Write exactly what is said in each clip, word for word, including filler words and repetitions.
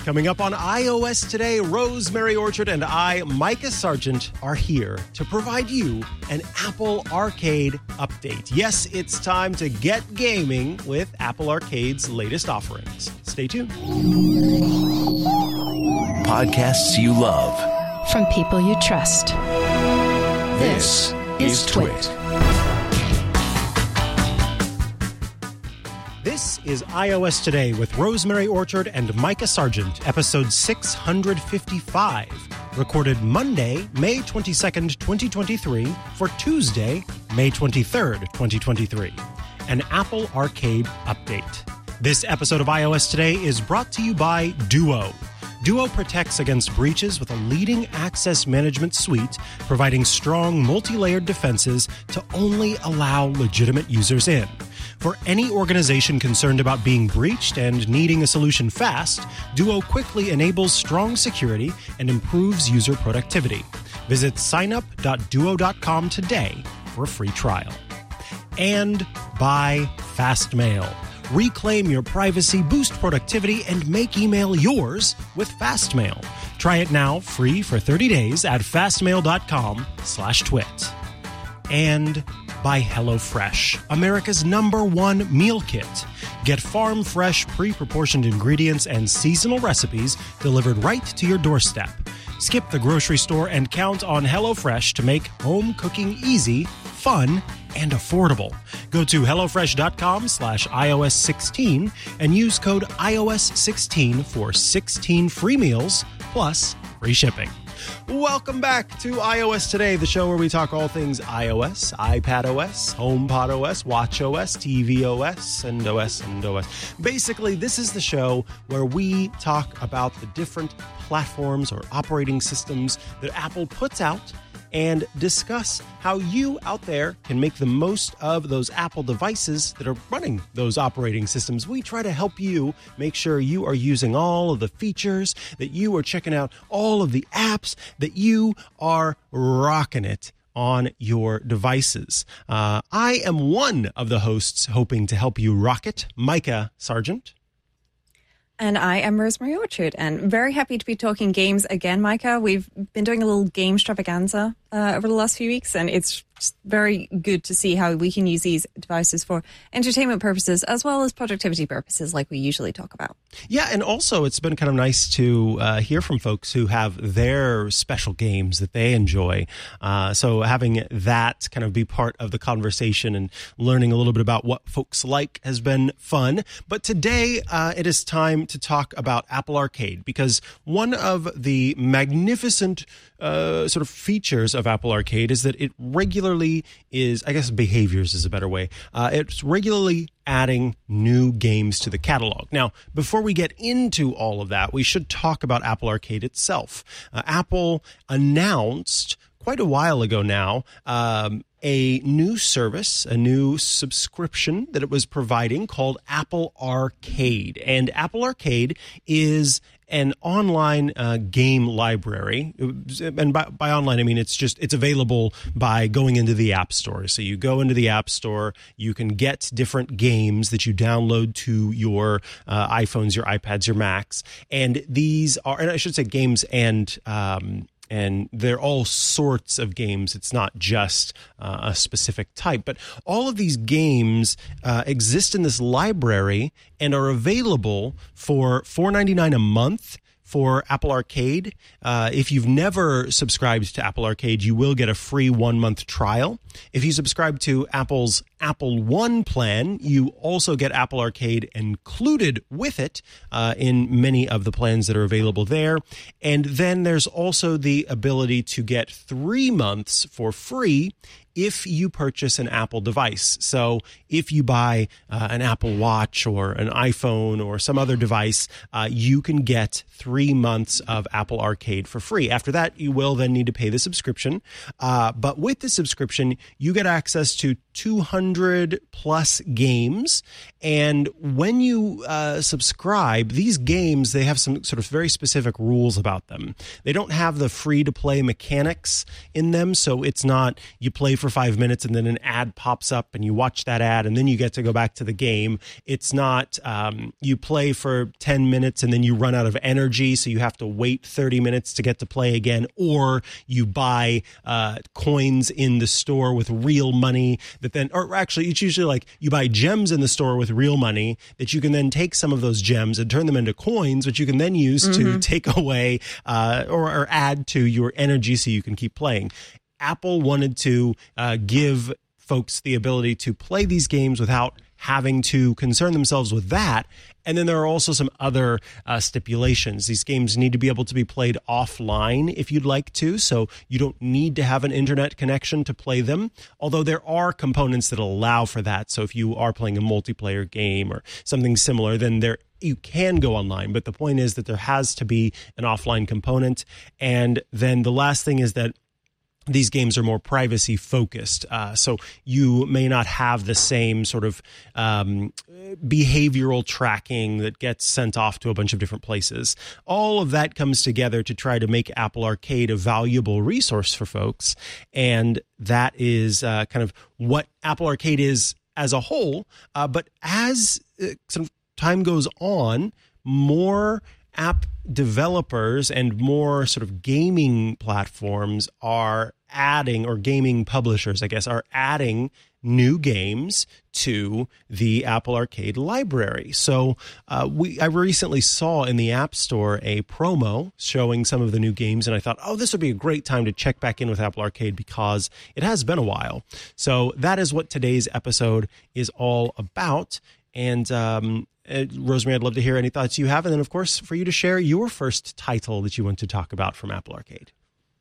Coming up on iOS Today, Rosemary Orchard and I, Micah Sargent, are here to provide you an Apple Arcade update. Yes, it's time to get gaming with Apple Arcade's latest offerings. Stay tuned. Podcasts you love. From people you trust. This, this is Twit. This is iOS Today with Rosemary Orchard and Micah Sargent, episode six hundred fifty-five, recorded Monday, May twenty-second, twenty twenty-three, for Tuesday, May twenty-third, twenty twenty-three, an Apple Arcade update. This episode of iOS Today is brought to you by Duo. Duo protects against breaches with a leading access management suite, providing strong multi-layered defenses to only allow legitimate users in. For any organization concerned about being breached and needing a solution fast, Duo quickly enables strong security and improves user productivity. Visit sign up dot duo dot com today for a free trial. And by Fastmail. Reclaim your privacy, boost productivity, and make email yours with Fastmail. Try it now, free for thirty days at fastmail dot com slash twit. And by HelloFresh, America's number one meal kit. Get farm-fresh, pre-proportioned ingredients and seasonal recipes delivered right to your doorstep. Skip the grocery store and count on HelloFresh to make home cooking easy, fun, and affordable. Go to HelloFresh.com slash iOS 16 and use code I O S sixteen for sixteen free meals plus free shipping. Welcome back to iOS Today, the show where we talk all things iOS, iPadOS, HomePodOS, WatchOS, tvOS, and O S and O S. Basically, this is the show where we talk about the different platforms or operating systems that Apple puts out and discuss how you out there can make the most of those Apple devices that are running those operating systems. We try to help you make sure you are using all of the features, that you are checking out all of the apps, that you are rocking it on your devices. Uh, I am one of the hosts hoping to help you rock it, Micah Sargent. And I am Rosemary Orchard, and very happy to be talking games again, Micah. We've been doing a little game extravaganza uh, over the last few weeks, and it's just very good to see how we can use these devices for entertainment purposes as well as productivity purposes like we usually talk about. Yeah, and also it's been kind of nice to uh, hear from folks who have their special games that they enjoy. Uh, so having that kind of be part of the conversation and learning a little bit about what folks like has been fun. But today uh, it is time to talk about Apple Arcade, because one of the magnificent uh, sort of features of Apple Arcade is that it regularly is, I guess behaviors is a better way, uh, it's regularly adding new games to the catalog. Now, before we get into all of that, we should talk about Apple Arcade itself. Uh, Apple announced quite a while ago now um, a new service, a new subscription that it was providing called Apple Arcade. And Apple Arcade is an online uh, game library. And by, by online, I mean it's just, it's available by going into the App Store. So you go into the App Store, you can get different games that you download to your uh, iPhones, your iPads, your Macs. And these are, and I should say games and um And they're all sorts of games. It's not just uh, a specific type. But all of these games uh, exist in this library and are available for four dollars and ninety-nine cents a month for Apple Arcade. Uh, if you've never subscribed to Apple Arcade, you will get a free one-month trial. If you subscribe to Apple's Apple One plan, you also get Apple Arcade included with it uh, in many of the plans that are available there. And then there's also the ability to get three months for free if you purchase an Apple device. So if you buy uh, an Apple Watch or an iPhone or some other device, uh, you can get three months of Apple Arcade for free. After that, you will then need to pay the subscription. Uh, but with the subscription, you get access to two hundred plus games. And when you uh, subscribe, these games, they have some sort of very specific rules about them. They don't have the free-to-play mechanics in them, so it's not you play for five minutes and then an ad pops up and you watch that ad and then you get to go back to the game. It's not um, you play for ten minutes and then you run out of energy, so you have to wait thirty minutes to get to play again, or you buy uh, coins in the store with real money that then, or actually it's usually like you buy gems in the store with real money that you can then take some of those gems and turn them into coins, which you can then use mm-hmm. to take away uh, or, or add to your energy so you can keep playing. Apple wanted to uh, give folks the ability to play these games without having to concern themselves with that. And then there are also some other uh, stipulations. These games need to be able to be played offline if you'd like to, so you don't need to have an internet connection to play them, although there are components that allow for that. So if you are playing a multiplayer game or something similar, then there you can go online. But the point is that there has to be an offline component. And then the last thing is that these games are more privacy focused. Uh, so you may not have the same sort of um, behavioral tracking that gets sent off to a bunch of different places. All of that comes together to try to make Apple Arcade a valuable resource for folks. And that is uh, kind of what Apple Arcade is as a whole. Uh, but as uh, some time goes on, more app developers and more sort of gaming platforms are adding, or gaming publishers, I guess, are adding new games to the Apple Arcade library. So uh, we I recently saw in the App Store a promo showing some of the new games, and I thought, oh, this would be a great time to check back in with Apple Arcade because it has been a while. So that is what today's episode is all about. And um, Uh, Rosemary, I'd love to hear any thoughts you have. And then, of course, for you to share your first title that you want to talk about from Apple Arcade.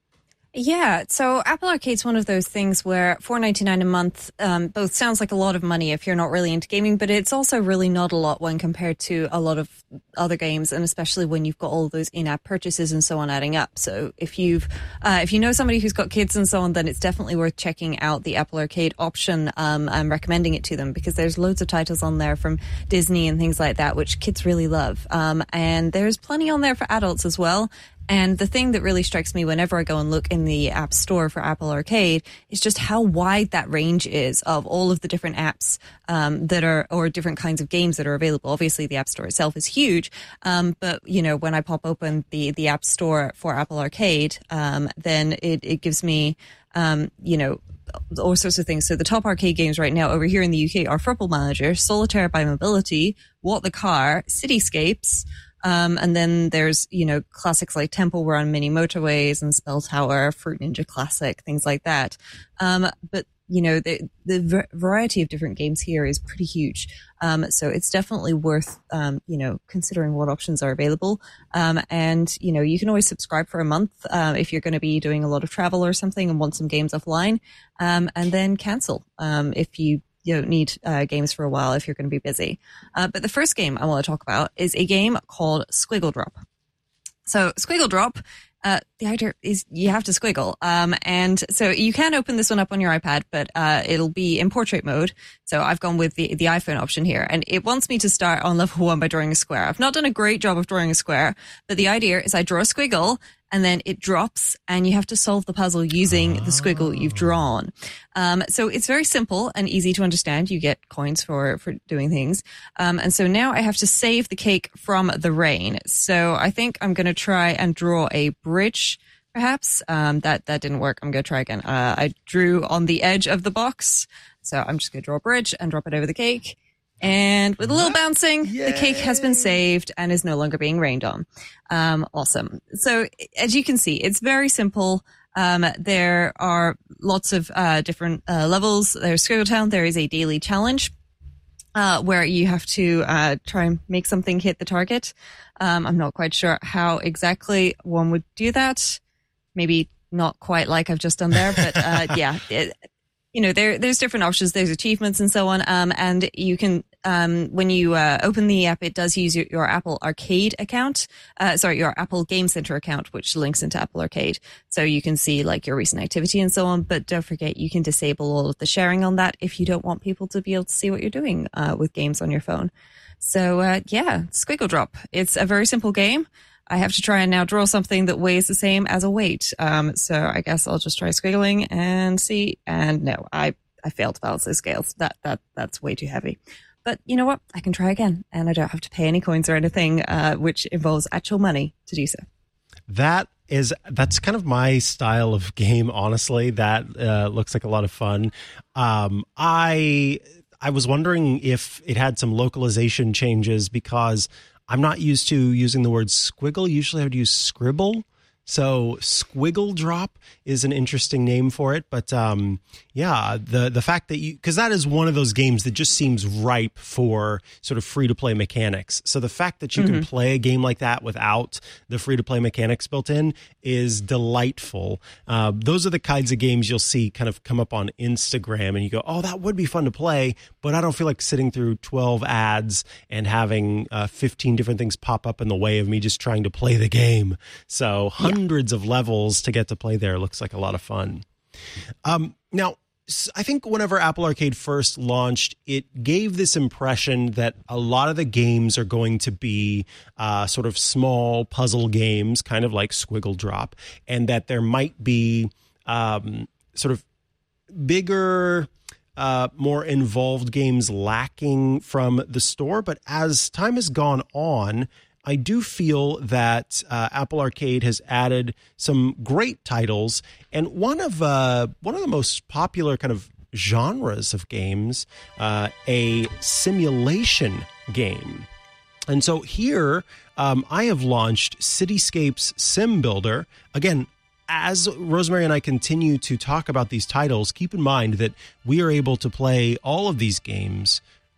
Yeah, so Apple Arcade's one of those things where four dollars and ninety-nine cents a month um, both sounds like a lot of money if you're not really into gaming, but it's also really not a lot when compared to a lot of other games, and especially when you've got all those in-app purchases and so on adding up. So if you've uh, if you know somebody who's got kids and so on, then it's definitely worth checking out the Apple Arcade option. Um, I'm recommending it to them because there's loads of titles on there from Disney and things like that, which kids really love. Um, and there's plenty on there for adults as well. And the thing that really strikes me whenever I go and look in the App Store for Apple Arcade is just how wide that range is of all of the different apps um, that are, or different kinds of games that are available. Obviously, the App Store itself is huge, um, but you know, when I pop open the the App Store for Apple Arcade, um, then it, it gives me, um, you know, all sorts of things. So the top arcade games right now over here in the U K are Football Manager, Solitaire by Mobility, What the Car, Cityscapes. Um, and then there's, you know, classics like Temple Run, Mini Motorways, and Spell Tower, Fruit Ninja Classic, things like that. Um, but, you know, the, the variety of different games here is pretty huge. Um, so it's definitely worth, um, you know, considering what options are available. Um, and, you know, you can always subscribe for a month, uh, if you're going to be doing a lot of travel or something and want some games offline, um, and then cancel, um, if you You don't need uh, games for a while if you're going to be busy. Uh, but the first game I want to talk about is a game called Squiggle Drop. So Squiggle Drop, uh, the idea is you have to squiggle. Um, and so you can open this one up on your iPad, but uh, it'll be in portrait mode. So I've gone with the, the iPhone option here. And it wants me to start on level one by drawing a square. I've not done a great job of drawing a square, but the idea is I draw a squiggle, and then it drops, and you have to solve the puzzle using oh. the squiggle you've drawn. Um, so it's very simple and easy to understand. You get coins for, for doing things. Um, and so now I have to save the cake from the rain. So I think I'm going to try and draw a bridge, perhaps. Um, that, that didn't work. I'm going to try again. Uh, I drew on the edge of the box. So I'm just going to draw a bridge and drop it over the cake. And with a little bouncing, Yay. The cake has been saved and is no longer being rained on. Um, awesome. So as you can see, it's very simple. Um, there are lots of uh, different uh, levels. There's Squiggle Town. There is a daily challenge uh, where you have to uh, try and make something hit the target. Um, I'm not quite sure how exactly one would do that. Maybe not quite like I've just done there, but uh, yeah. It, You know, there, there's different options. There's achievements and so on. Um, and you can, um, when you, uh, open the app, it does use your, your Apple Arcade account. Uh, sorry, your Apple Game Center account, which links into Apple Arcade. So you can see like your recent activity and so on. But don't forget, you can disable all of the sharing on that if you don't want people to be able to see what you're doing, uh, with games on your phone. So, uh, yeah, Squiggle Drop. It's a very simple game. I have to try and now draw something that weighs the same as a weight. Um, so I guess I'll just try squiggling and see. And no, I, I failed to balance those scales. That that that's way too heavy. But you know what? I can try again, and I don't have to pay any coins or anything, uh, which involves actual money to do so. That is that's kind of my style of game, honestly. That uh, looks like a lot of fun. Um, I I was wondering if it had some localization changes because I'm not used to using the word squiggle. Usually I would use scribble. So Squiggle Drop is an interesting name for it. But um, yeah, the the fact that you, because that is one of those games that just seems ripe for sort of free to play mechanics. So the fact that you mm-hmm. can play a game like that without the free to play mechanics built in is delightful. Uh, those are the kinds of games you'll see kind of come up on Instagram and you go, oh, that would be fun to play. But I don't feel like sitting through twelve ads and having uh, fifteen different things pop up in the way of me just trying to play the game. So hundreds of levels to get to play there looks like a lot of fun. Um, now, I think whenever Apple Arcade first launched, it gave this impression that a lot of the games are going to be uh, sort of small puzzle games, kind of like Squiggle Drop, and that there might be um, sort of bigger, uh, more involved games lacking from the store. But as time has gone on, I do feel that uh, Apple Arcade has added some great titles, and one of uh, one of the most popular kind of genres of games, uh, a simulation game. And so here, um, I have launched Cityscapes Sim Builder. Again, as Rosemary and I continue to talk about these titles, keep in mind that we are able to play all of these games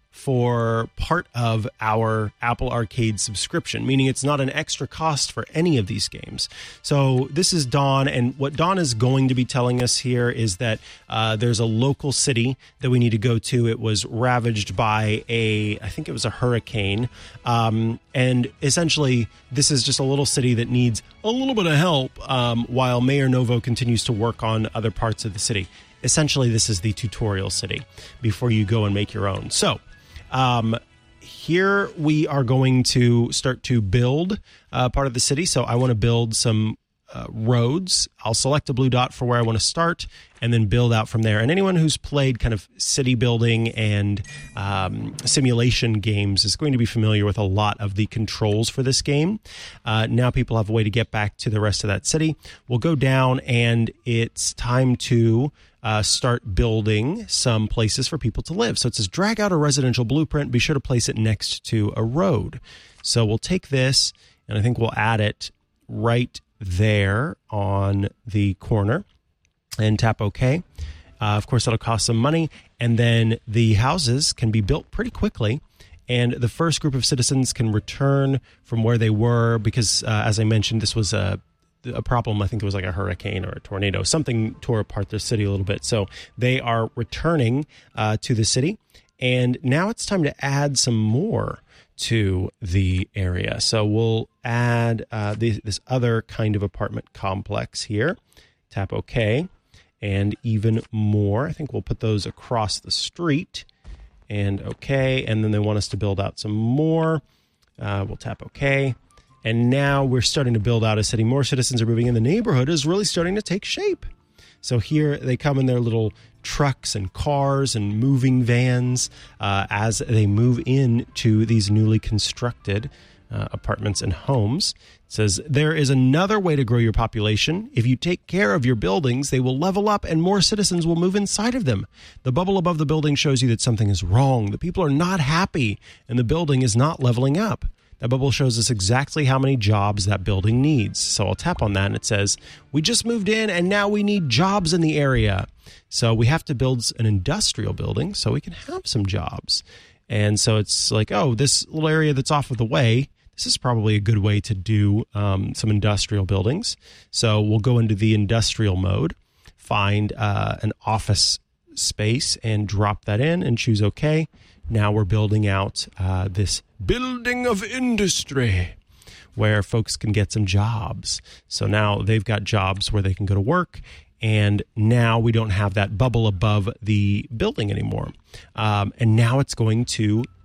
for part of our Apple Arcade subscription, meaning it's not an extra cost for any of these games. So this is Dawn, and what Dawn is going to be telling us here is that uh, there's a local city that we need to go to. It was ravaged by a, I think it was a hurricane, um, and essentially this is just a little city that needs a little bit of help um, while Mayor Novo continues to work on other parts of the city. Essentially, this is the tutorial city before you go and make your own. So Um, here we are going to start to build uh, part of the city. So I want to build some uh, roads. I'll select a blue dot for where I want to start and then build out from there. And anyone who's played kind of city building and um, simulation games is going to be familiar with a lot of the controls for this game. Uh, now people have a way to get back to the rest of that city. We'll go down and it's time to Uh, start building some places for people to live. So it says drag out a residential blueprint. Be sure to place it next to a road. So we'll take this and I think we'll add it right there on the corner and tap OK. Uh, of course, that'll cost some money. And then the houses can be built pretty quickly. And the first group of citizens can return from where they were because, uh, as I mentioned, this was a a problem. I think it was like a hurricane or a tornado. Something tore apart the city a little bit. So they are returning uh, to the city. And now it's time to add some more to the area. So we'll add uh, the, this other kind of apartment complex here. Tap OK. And even more. I think we'll put those across the street. And OK. And then they want us to build out some more. Uh, we'll tap OK. And now we're starting to build out a city. More citizens are moving in. The neighborhood is really starting to take shape. So here they come in their little trucks and cars and moving vans uh, as they move in to these newly constructed uh, apartments and homes. It says, there is another way to grow your population. If you take care of your buildings, they will level up and more citizens will move inside of them. The bubble above the building shows you that something is wrong. The people are not happy and the building is not leveling up. That bubble shows us exactly how many jobs that building needs. So I'll tap on that and it says, we just moved in and now we need jobs in the area. So we have to build an industrial building so we can have some jobs. And so it's like, oh, this little area that's off of the way, this is probably a good way to do um, some industrial buildings. So we'll go into the industrial mode, find uh, an office space and drop that in and choose OK. Now we're building out uh, this building of industry where folks can get some jobs. So now they've got jobs where they can go to work. And now we don't have that bubble above the building anymore. Um, and now it's going to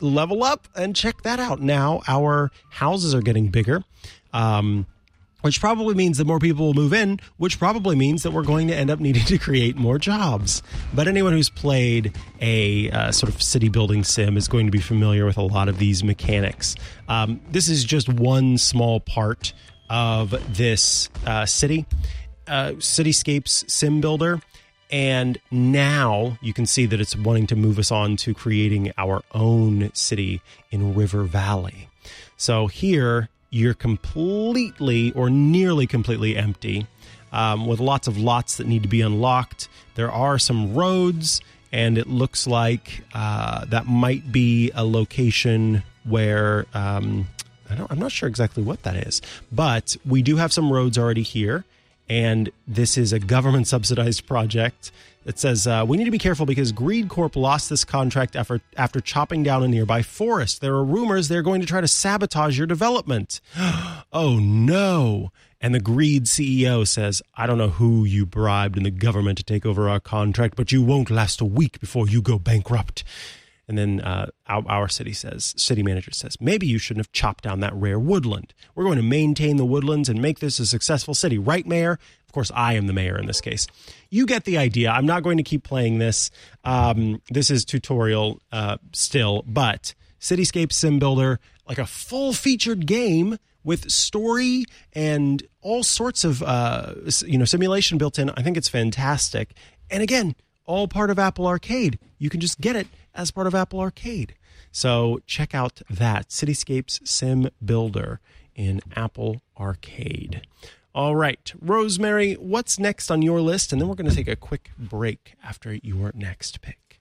level up and check that out. Now our houses are getting bigger, um, which probably means that more people will move in, which probably means that we're going to end up needing to create more jobs. But anyone who's played a uh, sort of city building sim is going to be familiar with a lot of these mechanics. Um, this is just one small part of this uh, city, uh, Cityscapes Sim Builder. And now you can see that it's wanting to move us on to creating our own city in River Valley. So here, you're completely or nearly completely empty, um, with lots of lots that need to be unlocked. There are some roads, and it looks like uh, that might be a location where um, I don't, I'm not sure exactly what that is, but we do have some roads already here, and this is a government subsidized project. It says, uh, we need to be careful because Greed Corp lost this contract after, after chopping down a nearby forest. There are rumors they're going to try to sabotage your development. Oh, no. And the Greed C E O says, I don't know who you bribed in the government to take over our contract, but you won't last a week before you go bankrupt. And then uh, our, our city says, city manager says, maybe you shouldn't have chopped down that rare woodland. We're going to maintain the woodlands and make this a successful city. Right, Mayor? Of course, I am the mayor in this case. You get the idea. I'm not going to keep playing this. Um, this is tutorial uh, still, but Cityscape Sim Builder, like a full-featured game with story and all sorts of uh, you know simulation built in. I think it's fantastic. And again, all part of Apple Arcade. You can just get it as part of Apple Arcade. So check out that, Cityscapes Sim Builder in Apple Arcade. All right, Rosemary, what's next on your list? And then we're going to take a quick break after your next pick.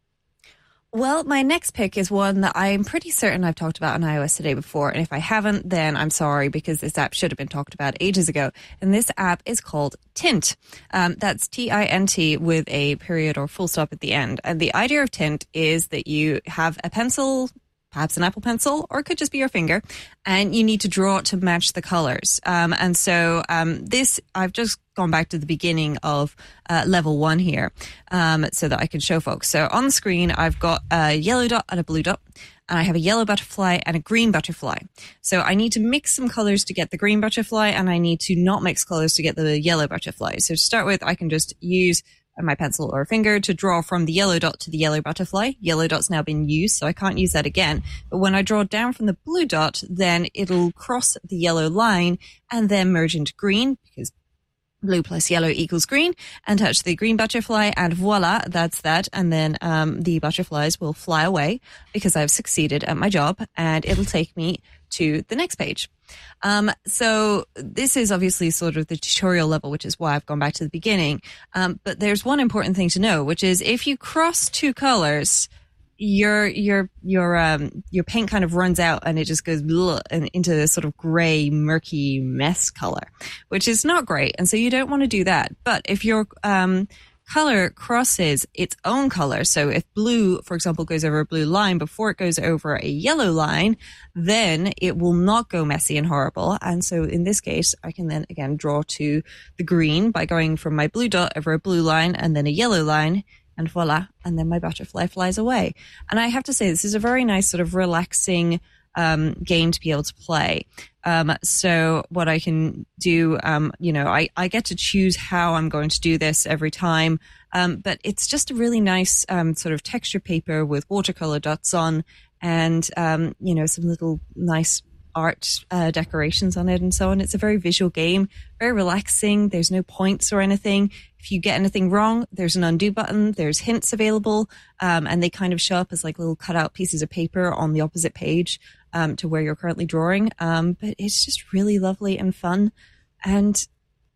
Well, my next pick is one that I'm pretty certain I've talked about on iOS Today before. And if I haven't, then I'm sorry, because this app should have been talked about ages ago. And this app is called Tint. Um, that's T I N T with a period or full stop at the end. And the idea of Tint is that you have a pencil, perhaps an Apple Pencil, or it could just be your finger, and you need to draw it to match the colors. Um, and so um, this, I've just gone back to the beginning of uh, level one here um, so that I can show folks. So on the screen, I've got a yellow dot and a blue dot, and I have a yellow butterfly and a green butterfly. So I need to mix some colors to get the green butterfly, and I need to not mix colors to get the yellow butterfly. So to start with, I can just use my pencil or finger to draw from the yellow dot to the yellow butterfly. Yellow dot's now been used, so I can't use that again. But when I draw down from the blue dot, then it'll cross the yellow line and then merge into green, because blue plus yellow equals green, and touch the green butterfly, and voila, that's that. And then um, the butterflies will fly away because I've succeeded at my job, and it'll take me to the next page. Um, so this is obviously sort of the tutorial level, which is why I've gone back to the beginning. Um, but there's one important thing to know, which is if you cross two colors, your your your um your paint kind of runs out and it just goes bleh, and into a sort of gray, murky mess color, which is not great. And so you don't want to do that. But if your um color crosses its own color, so if blue, for example, goes over a blue line before it goes over a yellow line, then it will not go messy and horrible. And so in this case, I can then again draw to the green by going from my blue dot over a blue line and then a yellow line, and voila, and then my butterfly flies away. And I have to say, this is a very nice sort of relaxing um, game to be able to play. Um, so what I can do, um, you know, I, I get to choose how I'm going to do this every time. Um, but it's just a really nice um, sort of texture paper with watercolor dots on, and, um, you know, some little nice art uh, decorations on it and so on. It's a very visual game, very relaxing. There's no points or anything. If you get anything wrong, there's an undo button. There's hints available, um, and they kind of show up as like little cutout pieces of paper on the opposite page um, to where you're currently drawing. Um, but it's just really lovely and fun, and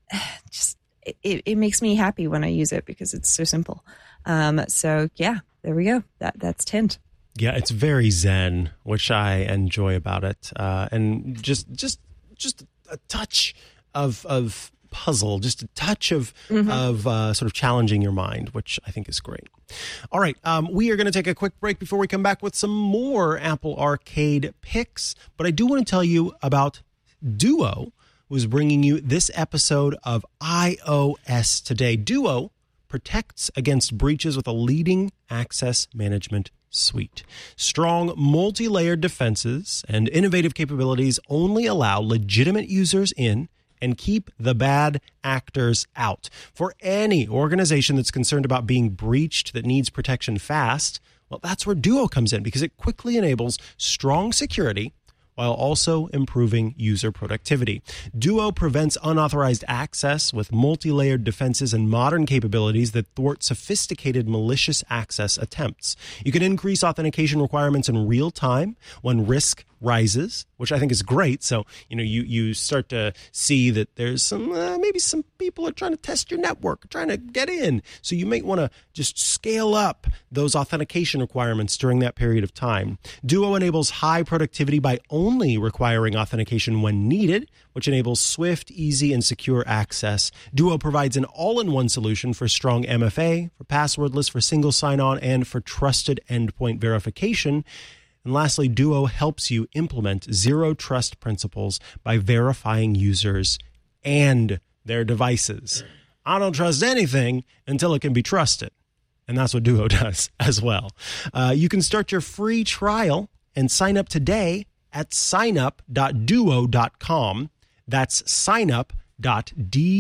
just it, it makes me happy when I use it because it's so simple. Um, so yeah, there we go. That that's Tint. Yeah, it's very zen, which I enjoy about it, uh, and just just just a touch of of puzzle, just a touch of mm-hmm. of uh, sort of challenging your mind, which I think is great. All right, um, we are going to take a quick break before we come back with some more Apple Arcade picks. But I do want to tell you about Duo, who's bringing you this episode of iOS Today. Duo protects against breaches with a leading access management Sweet. Strong multi-layered defenses and innovative capabilities only allow legitimate users in and keep the bad actors out. For any organization that's concerned about being breached, that needs protection fast, well, that's where Duo comes in, because it quickly enables strong security while also improving user productivity. Duo prevents unauthorized access with multi-layered defenses and modern capabilities that thwart sophisticated malicious access attempts. You can increase authentication requirements in real time when risk rises, which I think is great. So, you know, you, you start to see that there's some, uh, maybe some people are trying to test your network, trying to get in. So you might want to just scale up those authentication requirements during that period of time. Duo enables high productivity by only requiring authentication when needed, which enables swift, easy, and secure access. Duo provides an all-in-one solution for strong M F A, for passwordless, for single sign-on, and for trusted endpoint verification. And lastly, Duo helps you implement zero trust principles by verifying users and their devices. I don't trust anything until it can be trusted. And that's what Duo does as well. Uh, you can start your free trial and sign up today at sign up dot duo dot com. That's sign up dot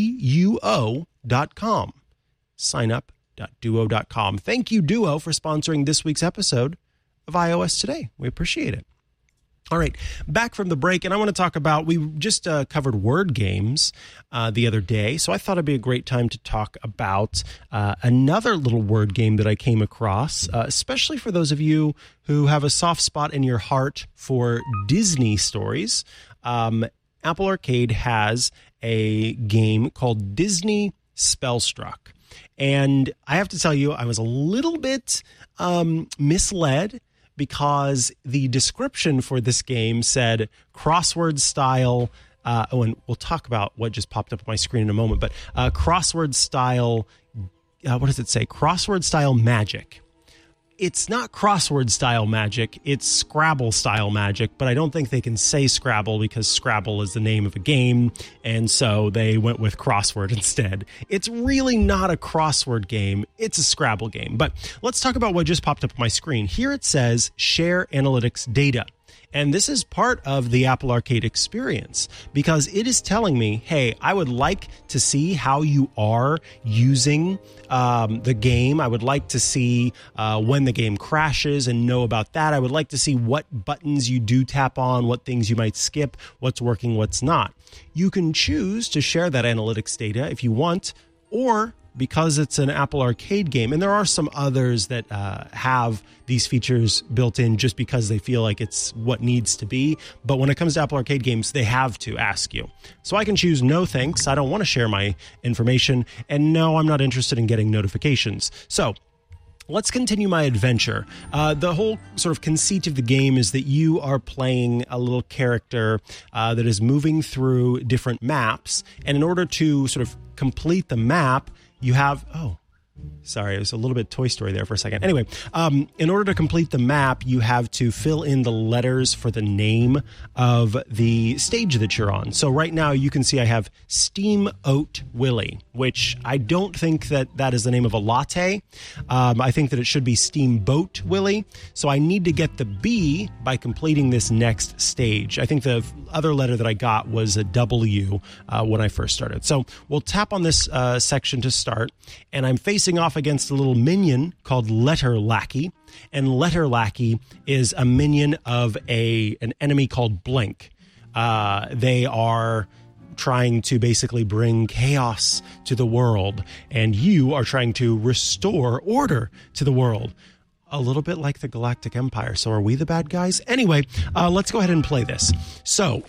duo dot com. sign up dot duo dot com. Thank you, Duo, for sponsoring this week's episode of iOS Today. We appreciate it. All right, back from the break, and I want to talk about, we just uh, covered word games uh, the other day, so I thought it'd be a great time to talk about uh, another little word game that I came across, uh, especially for those of you who have a soft spot in your heart for Disney stories. Um, Apple Arcade has a game called Disney Spellstruck, and I have to tell you, I was a little bit um, misled, because the description for this game said crossword style, uh, oh, and we'll talk about what just popped up on my screen in a moment, but uh, crossword style, uh, what does it say? Crossword style magic. It's not crossword style magic, it's Scrabble style magic, but I don't think they can say Scrabble because Scrabble is the name of a game, and so they went with crossword instead. It's really not a crossword game, it's a Scrabble game. But let's talk about what just popped up on my screen. Here it says share analytics data. And this is part of the Apple Arcade experience because it is telling me, hey, I would like to see how you are using um, the game. I would like to see uh, when the game crashes and know about that. I would like to see what buttons you do tap on, what things you might skip, what's working, what's not. You can choose to share that analytics data if you want, or because it's an Apple Arcade game, and there are some others that uh, have these features built in just because they feel like it's what needs to be. But when it comes to Apple Arcade games, they have to ask you. So I can choose no thanks. I don't want to share my information. And no, I'm not interested in getting notifications. So let's continue my adventure. Uh, the whole sort of conceit of the game is that you are playing a little character uh, that is moving through different maps. And in order to sort of complete the map, you have, oh, sorry, it was a little bit Toy Story there for a second. Anyway, um, in order to complete the map, you have to fill in the letters for the name of the stage that you're on. So right now you can see I have Steamboat Willie, which I don't think that that is the name of a latte. Um, I think that it should be Steamboat Willie. So I need to get the B by completing this next stage. I think the other letter that I got was a W uh, when I first started. So we'll tap on this uh, section to start, and I'm facing off against a little minion called Letter Lackey, and Letter Lackey is a minion of a an enemy called Blink. Uh, they are trying to basically bring chaos to the world, and you are trying to restore order to the world. A little bit like the Galactic Empire. So are we the bad guys? Anyway, uh, let's go ahead and play this. So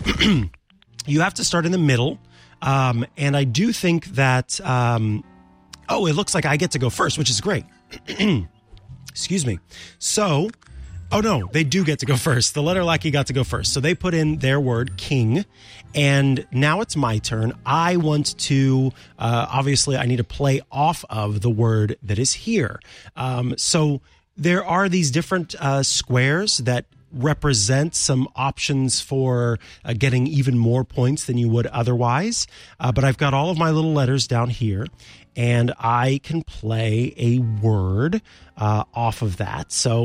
you have to start in the middle, um, and I do think that... Um, Oh, it looks like I get to go first, which is great. Excuse me. So, oh no, they do get to go first. The Letter Lackey got to go first. So they put in their word, king, and now it's my turn. I want to, uh, obviously, I need to play off of the word that is here. Um, so there are these different uh, squares that represent some options for uh, getting even more points than you would otherwise. Uh, but I've got all of my little letters down here, and I can play a word uh, off of that. So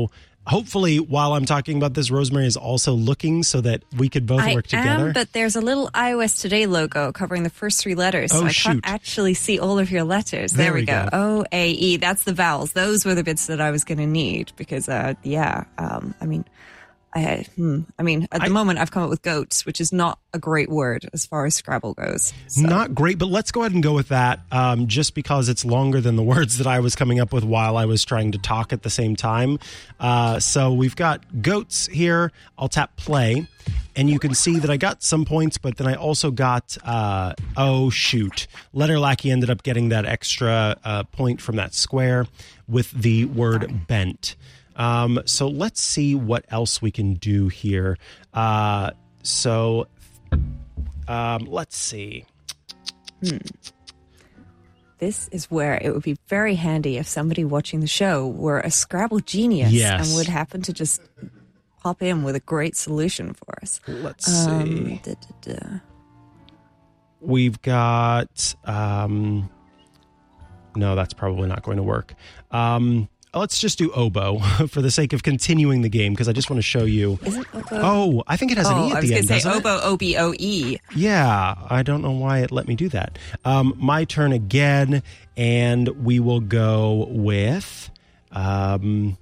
hopefully, while I'm talking about this, Rosemary is also looking so that we could both I work together. am, but there's a little iOS Today logo covering the first three letters, so Oh, I shoot. can't actually see all of your letters. There There, we we go. go. O, A, E. That's the vowels. Those were the bits that I was going to need because, uh, yeah, um, I mean... I, hmm, I mean, at the I- moment, I've come up with goats, which is not a great word as far as Scrabble goes. So. Not great, but let's go ahead and go with that um, just because it's longer than the words that I was coming up with while I was trying to talk at the same time. Uh, so we've got goats here. I'll tap play, and you can see that I got some points, but then I also got, uh, oh, shoot. Letter Lackey ended up getting that extra uh, point from that square with the word bent. Um, so let's see what else we can do here. Uh, so um, let's see. Hmm. This is where it would be very handy if somebody watching the show were a Scrabble genius Yes. and would happen to just pop in with a great solution for us. Let's see. Um, da, da, da. We've got. Um, no, that's probably not going to work. Um, let's just do oboe for the sake of continuing the game because I just want to show you. Isn't oboe? Oh, I think it has an Oh, E at I was the going end. to say doesn't it? oboe, O B O E. Yeah, I don't know why it let me do that. Um, my turn again, and we will go with. Um,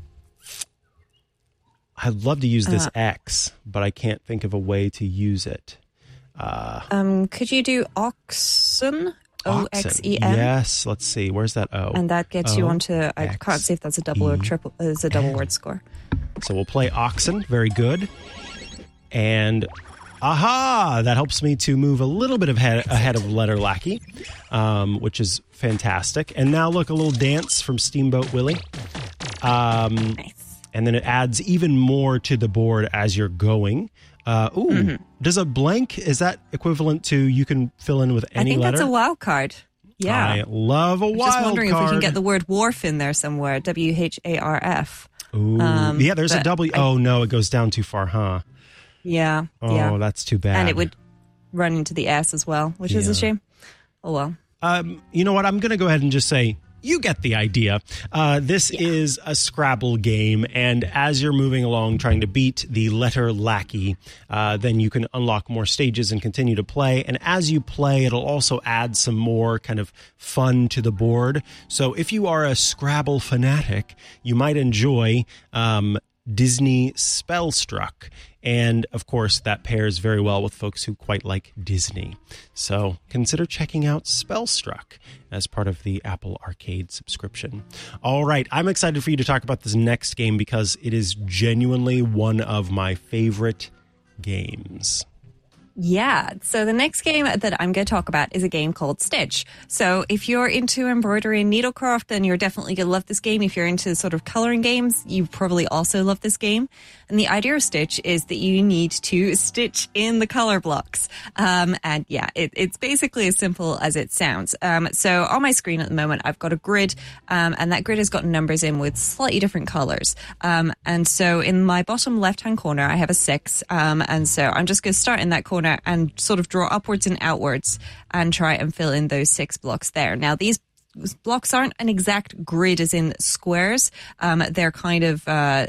I'd love to use this Uh. X, but I can't think of a way to use it. Uh, Um, could you do oxen? O X E oxen. N? Yes, let's see. Where's that O? And that gets you O, onto, I X, can't see if that's a double or E, triple, uh, it's a double word score. So we'll play oxen. Very good. And aha, that helps me to move a little bit of head, ahead of Letter Lackey, um, which is fantastic. And now look, a little dance from Steamboat Willie. Um, Nice. and then it adds even more to the board as you're going. Uh, ooh, Mm-hmm. does a blank, is that equivalent to you can fill in with I any think letter? that's a wild card. Yeah. I love a I'm wild just wondering card. if we can get the word wharf in there somewhere. W H A R F. Ooh, um, yeah, there's a but W. I- oh, no, it goes down too far, huh? Yeah. Oh, yeah. that's too bad. And it would run into the S as well, which is Yeah. a shame. Oh, well. Um, you know what? I'm going to go ahead and just say you get the idea. Uh, this is a Scrabble game, and as you're moving along trying to beat the Letter Lackey, uh, then you can unlock more stages and continue to play. And as you play, it'll also add some more kind of fun to the board. So if you are a Scrabble fanatic, you might enjoy um, Disney Spellstruck. And of course, that pairs very well with folks who quite like Disney. So consider checking out Spellstruck as part of the Apple Arcade subscription. All right, I'm excited for you to talk about this next game because it is genuinely one of my favorite games. Yeah. So the next game that I'm going to talk about is a game called Stitch. So if you're into embroidery and needlecraft, then you're definitely going to love this game. If you're into sort of coloring games, you probably also love this game. And the idea of Stitch is that you need to stitch in the color blocks. Um, and yeah, it, it's basically as simple as it sounds. Um, so on my screen at the moment, I've got a grid, um, and that grid has got numbers in with slightly different colors. Um, and so in my bottom left-hand corner, I have a six. Um, and so I'm just going to start in that corner and sort of draw upwards and outwards and try and fill in those six blocks there. Now, these blocks aren't an exact grid as in squares. Um, they're kind of... Uh,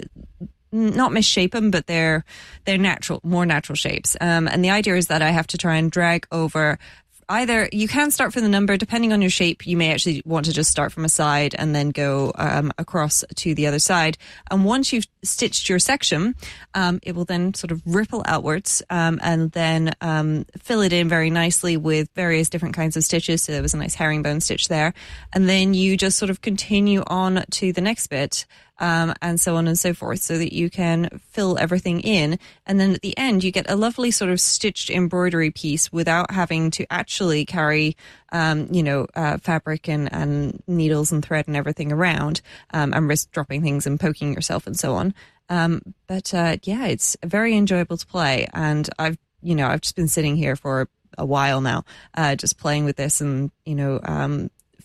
not misshapen, but they're they're natural, more natural shapes. Um, and the idea is that I have to try and drag over. Either you can start from the number, depending on your shape. You may actually want to just start from a side and then go um, across to the other side. And once you've stitched your section, um, it will then sort of ripple outwards um, and then um, fill it in very nicely with various different kinds of stitches. So there was a nice herringbone stitch there. And then you just sort of continue on to the next bit. Um, and so on and so forth, so that you can fill everything in. And then at the end, you get a lovely sort of stitched embroidery piece without having to actually carry, um, you know, uh, fabric and, and needles and thread and everything around, um, and risk dropping things and poking yourself and so on. Um, but, uh, yeah, it's very enjoyable to play. And I've, you know, I've just been sitting here for a while now, uh, just playing with this and, you know, um,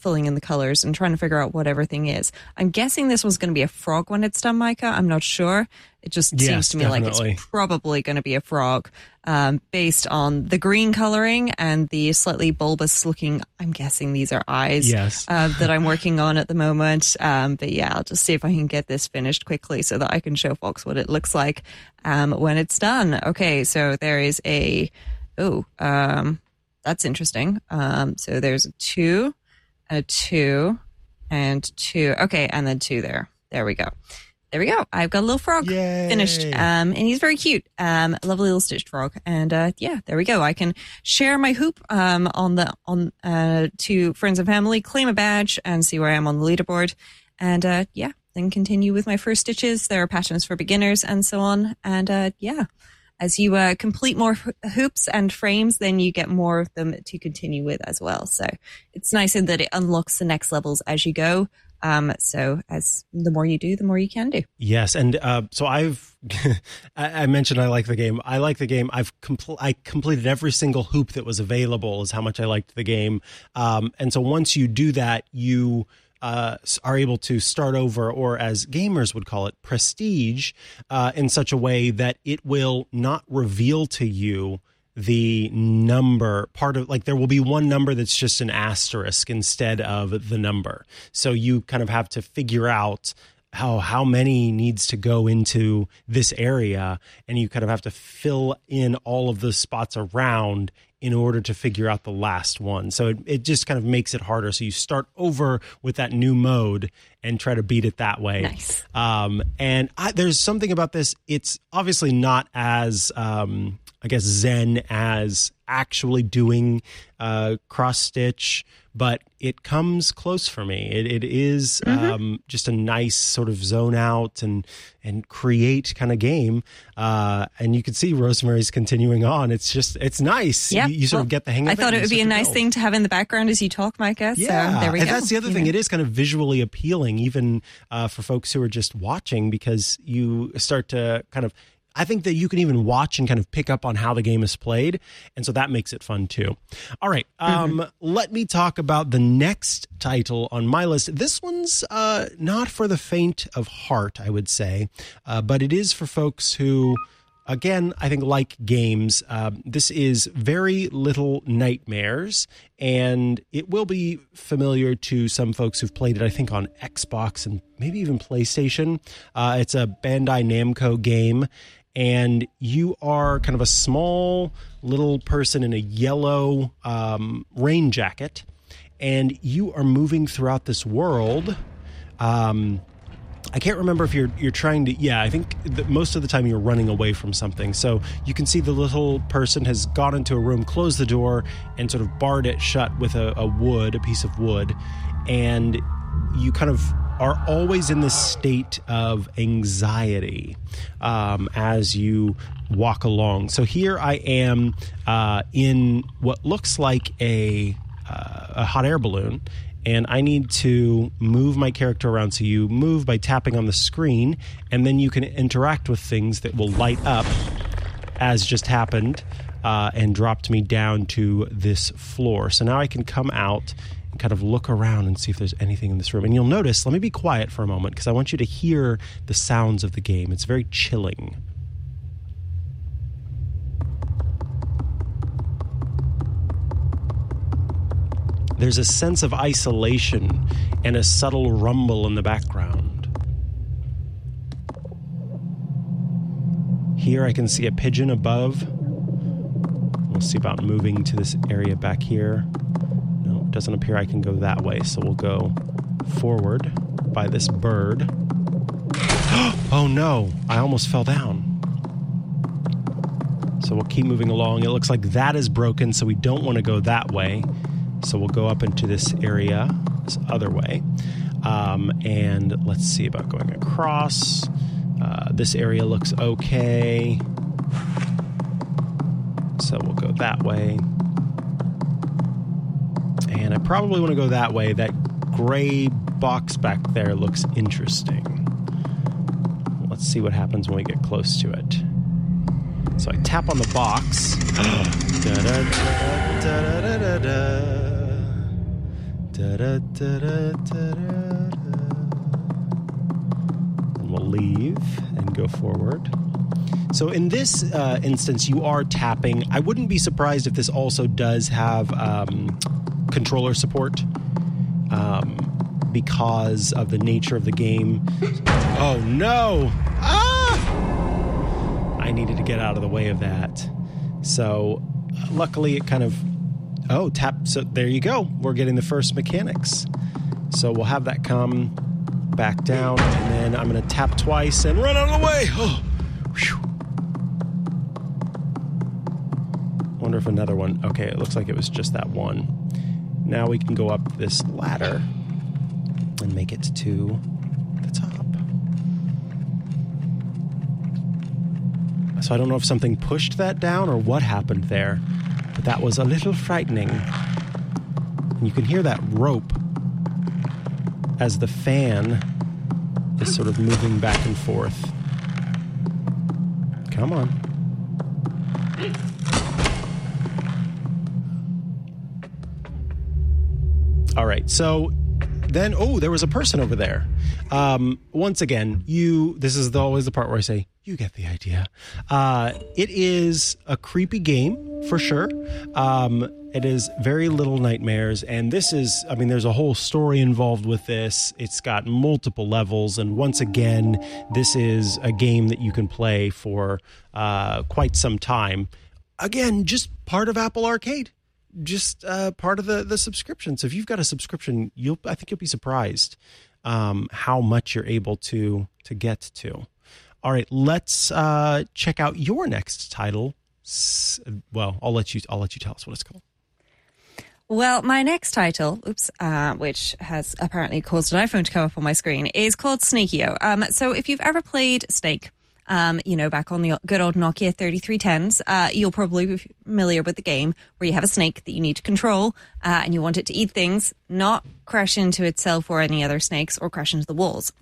filling in the colors and trying to figure out what everything is. I'm guessing this was going to be a frog when it's done, Micah. I'm not sure. It just Yes, seems to me definitely. like it's probably going to be a frog um, based on the green coloring and the slightly bulbous looking, I'm guessing these are eyes Yes. uh, that I'm working on at the moment. Um, but yeah, I'll just see if I can get this finished quickly so that I can show folks what it looks like um, when it's done. Okay, so there is a, oh, um, that's interesting. Um, so there's a two, a two, and two. Okay, and then two there. There we go. There we go. I've got a little frog Yay. finished. Um, and he's very cute. Um, a lovely little stitched frog. And, uh, yeah, there we go. I can share my hoop, um, on the, on, uh, to friends and family, claim a badge and see where I am on the leaderboard. And, uh, yeah, then continue with my first stitches. There are patterns for beginners and so on. And, uh, yeah, as you, uh, complete more hoops and frames, then you get more of them to continue with as well. So it's nice in that it unlocks the next levels as you go. Um, so as the more you do, the more you can do. Yes. And uh, so I've, I mentioned I like the game. I like the game. I've compl- I completed every single hoop that was available is how much I liked the game. Um, and so once you do that, you uh, are able to start over, or as gamers would call it, prestige, uh, in such a way that it will not reveal to you the number part of, like, there will be one number that's just an asterisk instead of the number. So you kind of have to figure out how how many needs to go into this area, and you kind of have to fill in all of the spots around in order to figure out the last one. So it, it just kind of makes it harder. So you start over with that new mode and try to beat it that way. Nice. Um, and I, there's something about this. It's obviously not as, um, I guess, zen as actually doing uh, cross stitch, but it comes close for me. It, it is Mm-hmm. um, just a nice sort of zone out and and create kind of game. Uh, and you can see Rosemary's continuing on. It's just, it's nice. Yeah. You, you sort Well, of get the hang of I it. thought it and would you be a start to nice go. thing to have in the background as you talk, Micah. Yeah, So there we and go. that's the other You thing. know. It is kind of visually appealing, even uh, for folks who are just watching, because you start to kind of, I think that you can even watch and kind of pick up on how the game is played. And so that makes it fun too. All right. Um, mm-hmm. Let me talk about the next title on my list. This one's uh, not for the faint of heart, I would say, uh, but it is for folks who, again, I think like games. Uh, this is Very Little Nightmares, and it will be familiar to some folks who've played it, I think, on Xbox and maybe even PlayStation. Uh, it's a Bandai Namco game, and you are kind of a small little person in a yellow um, rain jacket, and you are moving throughout this world. Um, I can't remember if you're you're trying to, yeah, I think that most of the time you're running away from something. So you can see the little person has gone into a room, closed the door, and sort of barred it shut with a, a wood, a piece of wood. And you kind of are always in this state of anxiety um, as you walk along. So here I am uh, in what looks like a, uh, a hot air balloon, and I need to move my character around. So you move by tapping on the screen, and then you can interact with things that will light up, as just happened, uh, and dropped me down to this floor. So now I can come out and kind of look around and see if there's anything in this room. And you'll notice, let me be quiet for a moment, because I want you to hear the sounds of the game. It's very chilling. There's a sense of isolation and a subtle rumble in the background. Here I can see a pigeon above. We'll see about moving to this area back here. No, it doesn't appear I can go that way, so we'll go forward by this bird. Oh no, I almost fell down. So we'll keep moving along. It looks like that is broken, so we don't want to go that way. So we'll go up into this area, this other way. Um, and let's see about going across. Uh, this area looks okay. So we'll go that way. And I probably want to go that way. That gray box back there looks interesting. Let's see what happens when we get close to it. So I tap on the box. Da-da-da-da-da-da-da. And we'll leave and go forward. So in this uh, instance, you are tapping. I wouldn't be surprised if this also does have um, controller support um, because of the nature of the game. Oh, no! Ah! I needed to get out of the way of that. So uh, luckily it kind of... Oh, tap. So there you go. We're getting the first mechanics. So we'll have that come back down, and then I'm going to tap twice and run out of the way. Oh, whew. Wonder if another one... Okay, it looks like it was just that one. Now we can go up this ladder and make it to the top. So I don't know if something pushed that down or what happened there, but that was a little frightening. And you can hear that rope as the fan is sort of moving back and forth. Come on. All right, so then, oh, there was a person over there. Um, once again, you, this is the, always the part where I say, you get the idea. Uh, it is a creepy game, for sure. Um, it is very Little Nightmares, and this is, I mean, there's a whole story involved with this. It's got multiple levels, and once again, this is a game that you can play for uh, quite some time. Again, just part of Apple Arcade. Just uh, part of the, the subscription. So if you've got a subscription, you'll I think you'll be surprised um, how much you're able to to get to. All right, let's uh, check out your next title. Well, I'll let you I'll let you tell us what it's called. Well, my next title, oops, uh, which has apparently caused an iPhone to come up on my screen, is called Snakio. Um, so if you've ever played Snake, Um, you know, back on the good old Nokia thirty-three tens, uh, you'll probably be familiar with the game where you have a snake that you need to control uh, and you want it to eat things, not crash into itself or any other snakes or crash into the walls.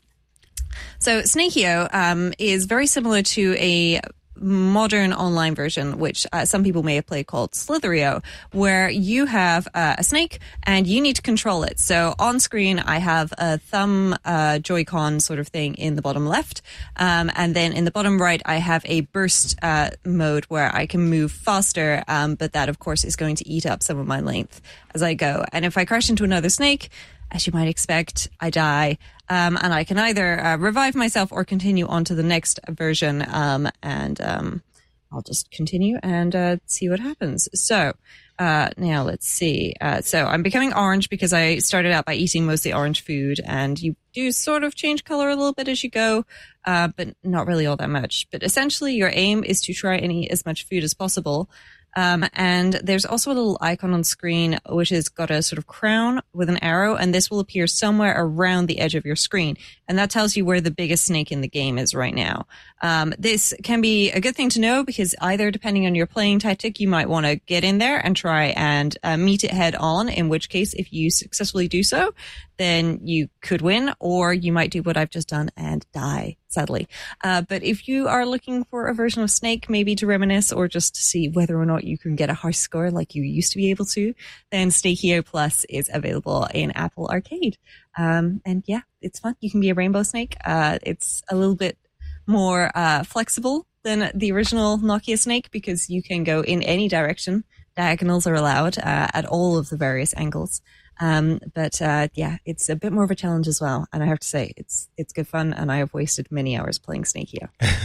So Snakio um, is very similar to a modern online version, which uh, some people may have played, called Slitherio, where you have uh, a snake and you need to control it. So on screen, I have a thumb uh, Joy-Con sort of thing in the bottom left. Um, and then in the bottom right, I have a burst uh, mode where I can move faster. Um, but that, of course, is going to eat up some of my length as I go. And if I crash into another snake, as you might expect, I die. Um, and I can either uh, revive myself or continue on to the next version. Um, and um, I'll just continue and uh, see what happens. So uh, now let's see. Uh, so I'm becoming orange because I started out by eating mostly orange food. And you do sort of change color a little bit as you go, uh, but not really all that much. But essentially, your aim is to try and eat as much food as possible. Um, and there's also a little icon on screen which has got a sort of crown with an arrow, and this will appear somewhere around the edge of your screen. And that tells you where the biggest snake in the game is right now. Um, this can be a good thing to know because either depending on your playing tactic, you might want to get in there and try and uh, meet it head on, in which case, if you successfully do so, then you could win, or you might do what I've just done and die, sadly. Uh, but if you are looking for a version of Snake, maybe to reminisce or just to see whether or not you can get a high score like you used to be able to, then Snakio Plus is available in Apple Arcade. Um, and yeah, it's fun. You can be a rainbow snake. Uh, it's a little bit more uh, flexible than the original Nokia Snake because you can go in any direction. Diagonals are allowed uh, at all of the various angles. Um, but, uh, yeah, it's a bit more of a challenge as well. And I have to say, it's, it's good fun. And I have wasted many hours playing Snakio.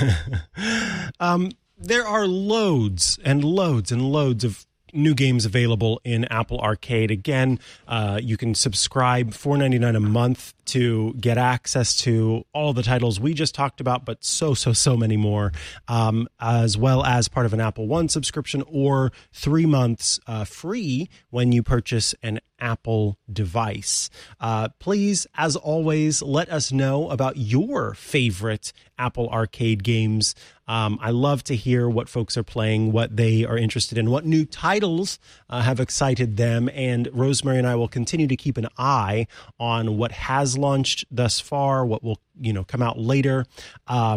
um, there are loads and loads and loads of new games available in Apple Arcade. Again, uh, you can subscribe four ninety-nine a month to get access to all the titles we just talked about, but so, so, so many more, um, as well as part of an Apple One subscription or three months uh, free when you purchase an Apple device. Uh, please, as always, let us know about your favorite Apple Arcade games. Um, I love to hear what folks are playing, what they are interested in, what new titles uh, have excited them. And Rosemary and I will continue to keep an eye on what has launched thus far, what will, you know, come out later. Um,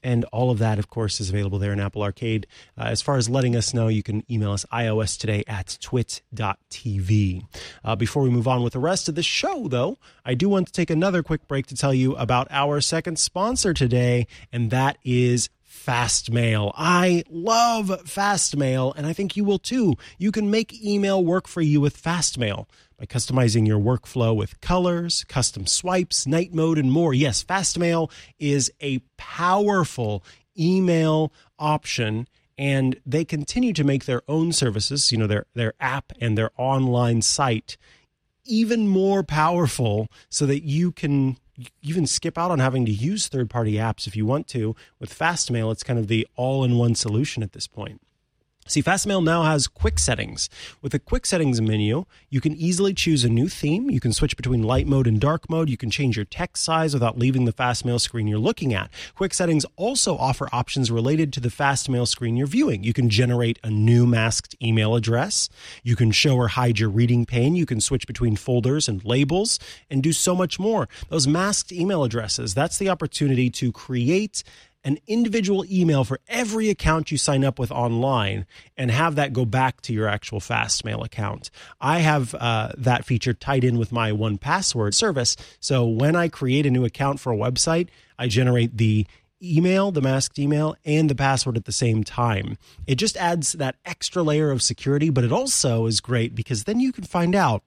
And all of that, of course, is available there in Apple Arcade. Uh, as far as letting us know, you can email us iOS today at twit dot t v. Uh, before we move on with the rest of the show, though, I do want to take another quick break to tell you about our second sponsor today, and that is Fastmail. I love Fastmail, and I think you will too. You can make email work for you with Fastmail by customizing your workflow with colors, custom swipes, night mode, and more. Yes, Fastmail is a powerful email option, and they continue to make their own services, you know, their, their app and their online site, even more powerful so that you can even skip out on having to use third-party apps if you want to. With Fastmail, it's kind of the all-in-one solution at this point. See, Fastmail now has quick settings. With the quick settings menu, you can easily choose a new theme. You can switch between light mode and dark mode. You can change your text size without leaving the Fastmail screen you're looking at. Quick settings also offer options related to the Fastmail screen you're viewing. You can generate a new masked email address. You can show or hide your reading pane. You can switch between folders and labels and do so much more. Those masked email addresses, that's the opportunity to create an individual email for every account you sign up with online and have that go back to your actual Fastmail account. I have uh, that feature tied in with my one Password service. So when I create a new account for a website, I generate the email, the masked email, and the password at the same time. It just adds that extra layer of security, but it also is great because then you can find out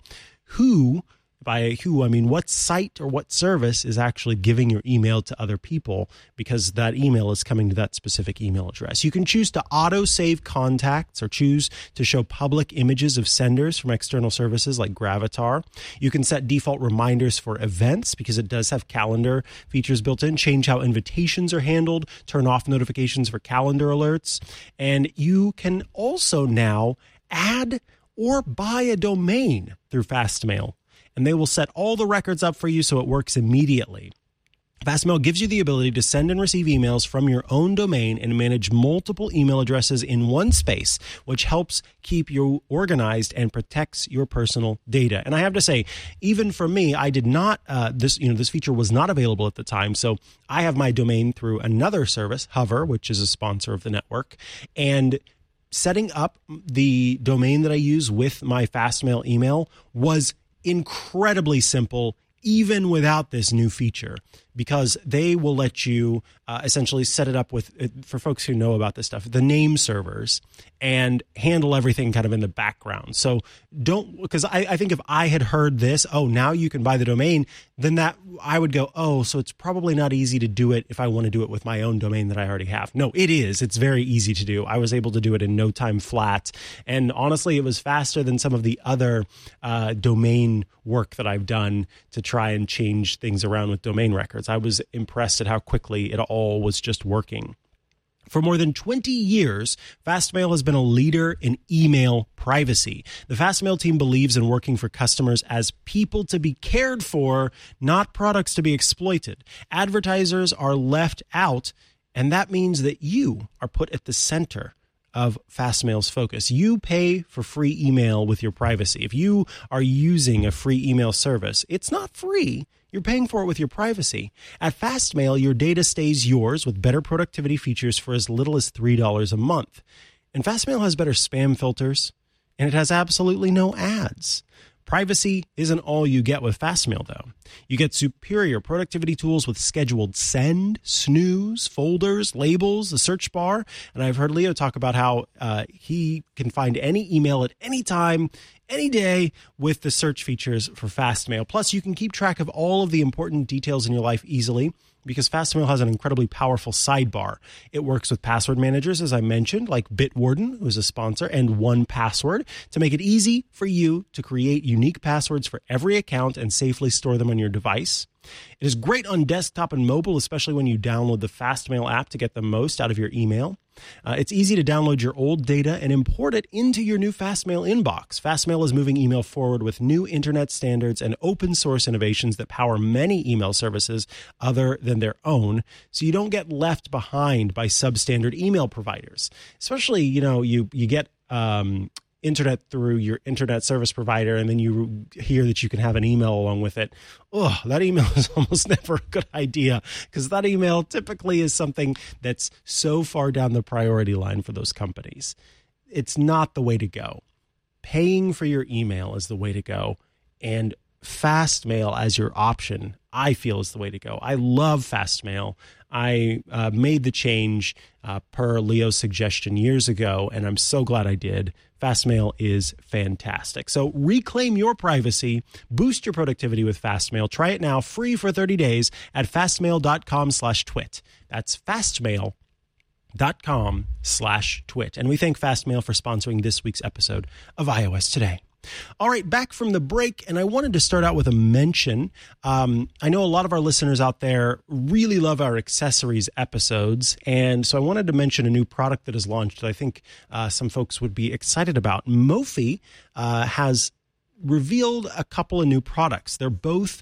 who By who, I mean what site or what service is actually giving your email to other people, because that email is coming to that specific email address. You can choose to auto-save contacts or choose to show public images of senders from external services like Gravatar. You can set default reminders for events because it does have calendar features built in, change how invitations are handled, turn off notifications for calendar alerts, and you can also now add or buy a domain through Fastmail, and they will set all the records up for you so it works immediately. Fastmail gives you the ability to send and receive emails from your own domain and manage multiple email addresses in one space, which helps keep you organized and protects your personal data. And I have to say, even for me, I did not, uh, this, you know, this feature was not available at the time. So I have my domain through another service, Hover, which is a sponsor of the network, and setting up the domain that I use with my Fastmail email was incredibly simple, even without this new feature, because they will let you uh, essentially set it up with, for folks who know about this stuff, the name servers, and handle everything kind of in the background. So don't, because I, I think if I had heard this, oh, now you can buy the domain, then that I would go, oh, so it's probably not easy to do it if I want to do it with my own domain that I already have. No, it is. It's very easy to do. I was able to do it in no time flat. And honestly, it was faster than some of the other uh, domain work that I've done to try and change things around with domain records. I was impressed at how quickly it all was just working. For more than twenty years, Fastmail has been a leader in email privacy. The Fastmail team believes in working for customers as people to be cared for, not products to be exploited. Advertisers are left out, and that means that you are put at the center of Fastmail's focus. You pay for free email with your privacy. If you are using a free email service, it's not free. You're paying for it with your privacy. At Fastmail, your data stays yours with better productivity features for as little as three dollars a month. And Fastmail has better spam filters, and it has absolutely no ads. Privacy isn't all you get with Fastmail, though. You get superior productivity tools with scheduled send, snooze, folders, labels, a search bar. And I've heard Leo talk about how uh, he can find any email at any time, any day with the search features for Fastmail. Plus, you can keep track of all of the important details in your life easily, because Fastmail has an incredibly powerful sidebar. It works with password managers, as I mentioned, like Bitwarden, who's a sponsor, and one Password, to make it easy for you to create unique passwords for every account and safely store them on your device. It is great on desktop and mobile, especially when you download the Fastmail app to get the most out of your email. Uh, it's easy to download your old data and import it into your new Fastmail inbox. Fastmail is moving email forward with new internet standards and open source innovations that power many email services other than their own, so you don't get left behind by substandard email providers. Especially, you know, you you get um, internet through your internet service provider, and then you hear that you can have an email along with it. Oh, that email is almost never a good idea, because that email typically is something that's so far down the priority line for those companies. It's not the way to go. Paying for your email is the way to go, and fast mail as your option, I feel, is the way to go. I love fast mail. I uh, made the change uh, per Leo's suggestion years ago, and I'm so glad I did. Fast mail is fantastic. So reclaim your privacy, boost your productivity with fast mail. Try it now, free for thirty days at fastmail.com slash twit. That's fastmail.com slash twit. And we thank Fastmail for sponsoring this week's episode of iOS Today. All right, back from the break, and I wanted to start out with a mention. Um, I know a lot of our listeners out there really love our accessories episodes, and so I wanted to mention a new product that is launched that I think uh, some folks would be excited about. Mophie uh, has revealed a couple of new products. They're both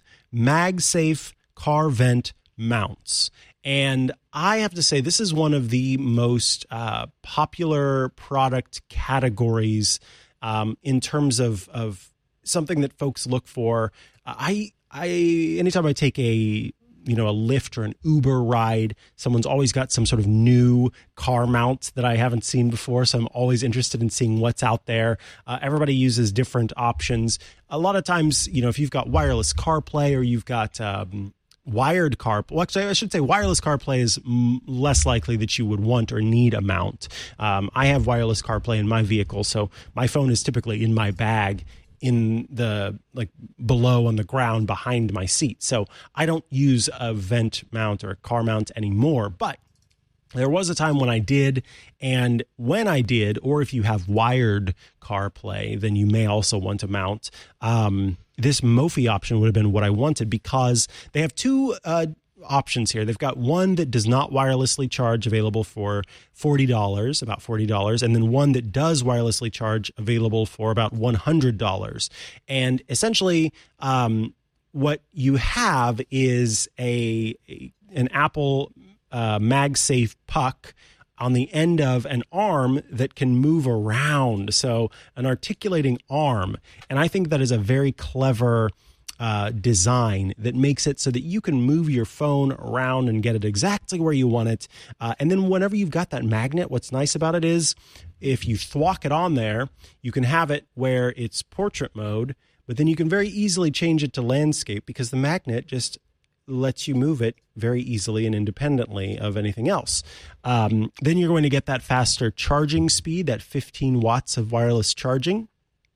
MagSafe car vent mounts. And I have to say, this is one of the most uh, popular product categories Um, in terms of, of something that folks look for. I, I, anytime I take a, you know, a Lyft or an Uber ride, someone's always got some sort of new car mount that I haven't seen before. So I'm always interested in seeing what's out there. Uh, everybody uses different options. A lot of times, you know, if you've got wireless CarPlay or you've got, um, wired CarPlay, well, actually, I should say wireless CarPlay is m- less likely that you would want or need a mount. Um, I have wireless CarPlay in my vehicle, so my phone is typically in my bag in the, like, below on the ground behind my seat. So I don't use a vent mount or a car mount anymore, but there was a time when I did, and when I did, or if you have wired CarPlay, then you may also want a mount. Um, this Mophie option would have been what I wanted, because they have two uh, options here. They've got one that does not wirelessly charge, available for forty dollars, about forty dollars, and then one that does wirelessly charge, available for about one hundred dollars. And essentially, um, what you have is a, a an Apple Uh, MagSafe puck on the end of an arm that can move around. So an articulating arm. And I think that is a very clever uh, design that makes it so that you can move your phone around and get it exactly where you want it. Uh, and then whenever you've got that magnet, what's nice about it is if you thwack it on there, you can have it where it's portrait mode, but then you can very easily change it to landscape, because the magnet just lets you move it very easily and independently of anything else. Um, then you're going to get that faster charging speed, that fifteen watts of wireless charging,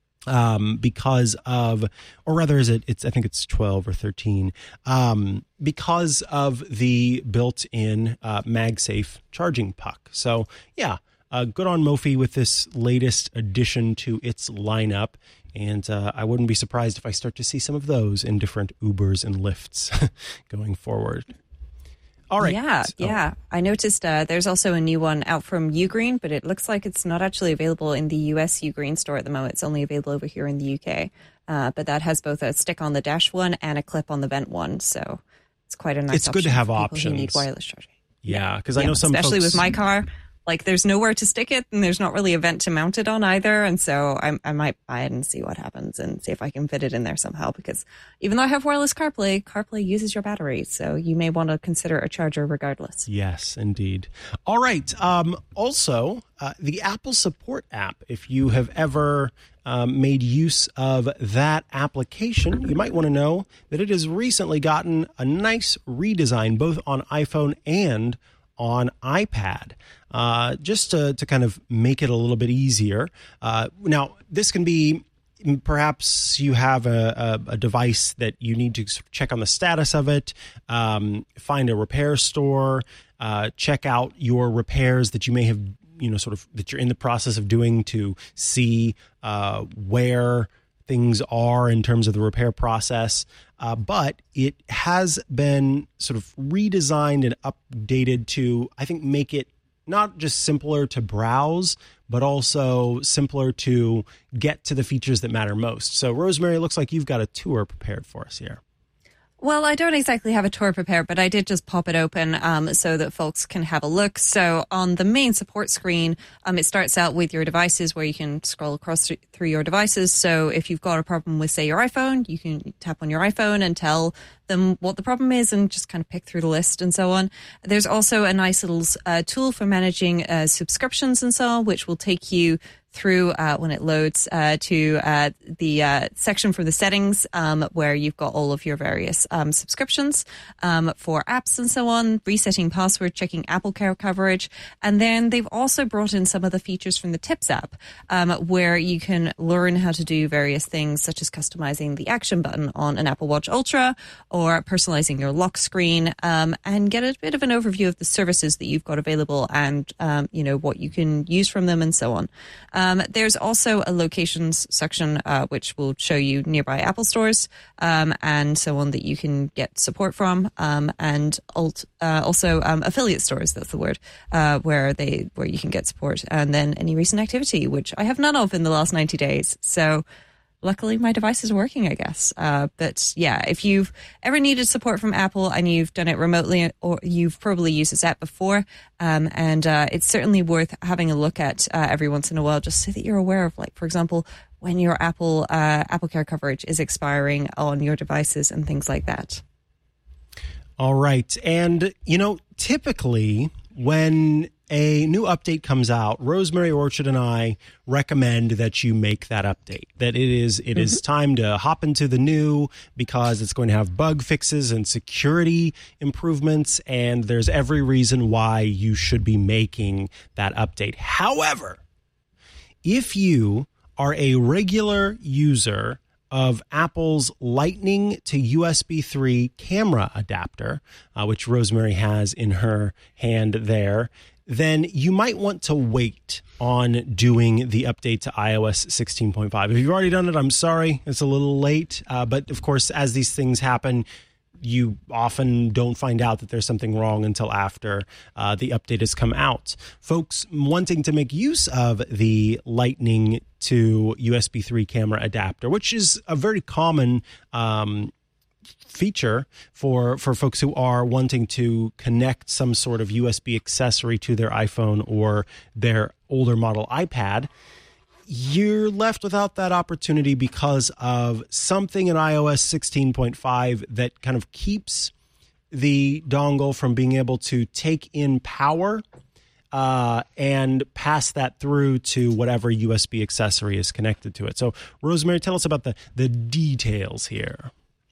um, because of, or rather is it, it's, I think it's twelve or thirteen, um, because of the built-in uh, MagSafe charging puck. So yeah, uh, good on Mophie with this latest addition to its lineup. And uh, I wouldn't be surprised if I start to see some of those in different Ubers and Lyfts going forward. All right. Yeah, so, yeah. I noticed uh, there's also a new one out from Ugreen, but it looks like it's not actually available in the U S Ugreen store at the moment. It's only available over here in the U K. Uh, but that has both a stick on the dash one and a clip on the vent one. So it's quite a nice It's good to have for options. Who need wireless charging. Yeah, because yeah, I know some especially folks, with my car. Like, there's nowhere to stick it, and there's not really a vent to mount it on either. And so I, I might buy it and see what happens and see if I can fit it in there somehow. Because even though I have wireless CarPlay, CarPlay uses your battery. So you may want to consider a charger regardless. Yes, indeed. All right. Um, also, uh, the Apple Support app, if you have ever um, made use of that application, you might want to know that it has recently gotten a nice redesign, both on iPhone and on iPad, uh, just to, to kind of make it a little bit easier. Uh, now, this can be, perhaps you have a, a, a device that you need to check on the status of it, um, find a repair store, uh, check out your repairs that you may have, you know, sort of that you're in the process of doing to see uh, where things are in terms of the repair process. Uh, but it has been sort of redesigned and updated to, I think, make it not just simpler to browse, but also simpler to get to the features that matter most. So, Rosemary, it looks like you've got a tour prepared for us here. Well, I don't exactly have a tour prepared, but I did just pop it open um, so that folks can have a look. So on the main support screen, um, it starts out with your devices where you can scroll across th- through your devices. So if you've got a problem with, say, your iPhone, you can tap on your iPhone and tell them what the problem is and just kind of pick through the list and so on. There's also a nice little uh, tool for managing uh, subscriptions and so on, which will take you through uh, when it loads uh, to uh, the uh, section for the settings um, where you've got all of your various um, subscriptions um, for apps and so on, resetting password, checking AppleCare coverage. And then they've also brought in some of the features from the Tips app um, where you can learn how to do various things such as customizing the action button on an Apple Watch Ultra or personalizing your lock screen um, and get a bit of an overview of the services that you've got available and, um, you know, what you can use from them and so on. Um, Um, there's also a locations section uh, which will show you nearby Apple stores um, and so on that you can get support from, um, and alt, uh, also um, affiliate stores. That's the word uh, where they where you can get support, and then any recent activity, which I have none of in the last ninety days. So. Luckily, my device is working, I guess. Uh, but yeah, if you've ever needed support from Apple and you've done it remotely, or you've probably used this app before, um, and uh, it's certainly worth having a look at uh, every once in a while, just so that you're aware of, like, for example, when your Apple uh, AppleCare coverage is expiring on your devices and things like that. All right. And, you know, typically when a new update comes out, Rosemary Orchard and I recommend that you make that update, that it is it mm-hmm. is time to hop into the new because it's going to have bug fixes and security improvements, and there's every reason why you should be making that update. However, if you are a regular user of Apple's Lightning to U S B three camera adapter, uh, which Rosemary has in her hand there, then you might want to wait on doing the update to i O S sixteen point five. If you've already done it, I'm sorry, it's a little late. Uh, but of course, as these things happen, you often don't find out that there's something wrong until after uh, the update has come out. Folks wanting to make use of the Lightning to U S B three camera adapter, which is a very common um, feature for, for folks who are wanting to connect some sort of U S B accessory to their iPhone or their older model iPad, you're left without that opportunity because of something in i O S sixteen point five that kind of keeps the dongle from being able to take in power uh, and pass that through to whatever U S B accessory is connected to it. So, Rosemary, tell us about the, the details here.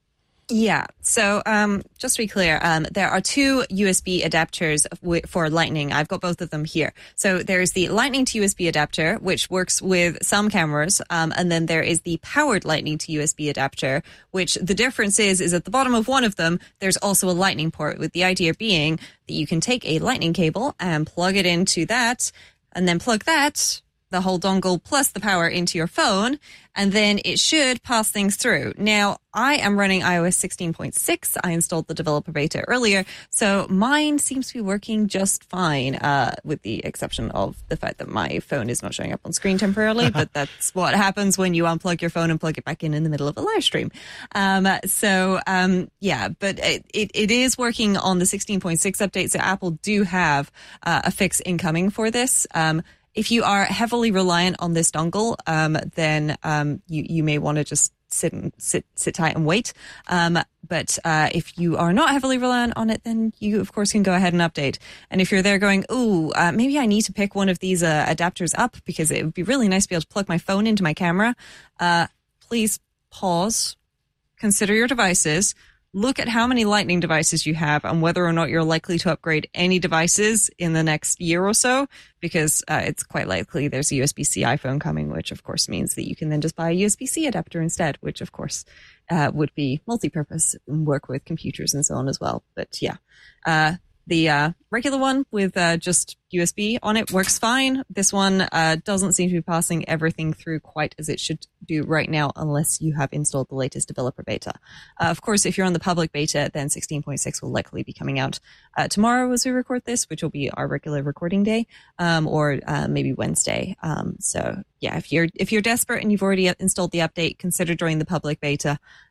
Yeah. So um, just to be clear, um, there are two U S B adapters w- for Lightning. I've got both of them here. So there's the Lightning to U S B adapter, which works with some cameras. Um, and then there is the powered Lightning to U S B adapter, which the difference is, is at the bottom of one of them, there's also a Lightning port, with the idea being that you can take a Lightning cable and plug it into that, and then plug that, the whole dongle plus the power, into your phone, and then it should pass things through. Now, I am running i O S sixteen point six. I installed the developer beta earlier, so mine seems to be working just fine, uh, with the exception of the fact that my phone is not showing up on screen temporarily, but that's what happens when you unplug your phone and plug it back in in the middle of a live stream. Um, so, um, yeah, but it, it, it is working on the sixteen point six update, so Apple do have uh, a fix incoming for this. Um, If you are heavily reliant on this dongle, um, then um, you, you may want to just sit and sit sit tight and wait. Um, but uh, if you are not heavily reliant on it, then you, of course, can go ahead and update. And if you're there going, ooh, uh, maybe I need to pick one of these uh, adapters up because it would be really nice to be able to plug my phone into my camera, uh, please pause, consider your devices, look at how many Lightning devices you have and whether or not you're likely to upgrade any devices in the next year or so, because uh, it's quite likely there's a U S B-C iPhone coming, which of course means that you can then just buy a U S B-C adapter instead, which of course uh, would be multi-purpose and work with computers and so on as well. But yeah, uh, the uh, regular one with uh, just U S B on it works fine. This one uh, doesn't seem to be passing everything through quite as it should do right now, unless you have installed the latest developer beta. Uh, of course, if you're on the public beta, then sixteen point six will likely be coming out uh, tomorrow as we record this, which will be our regular recording day, um, or uh, maybe Wednesday. Um, so yeah, if you're if you're desperate and you've already installed the update, consider joining the public beta.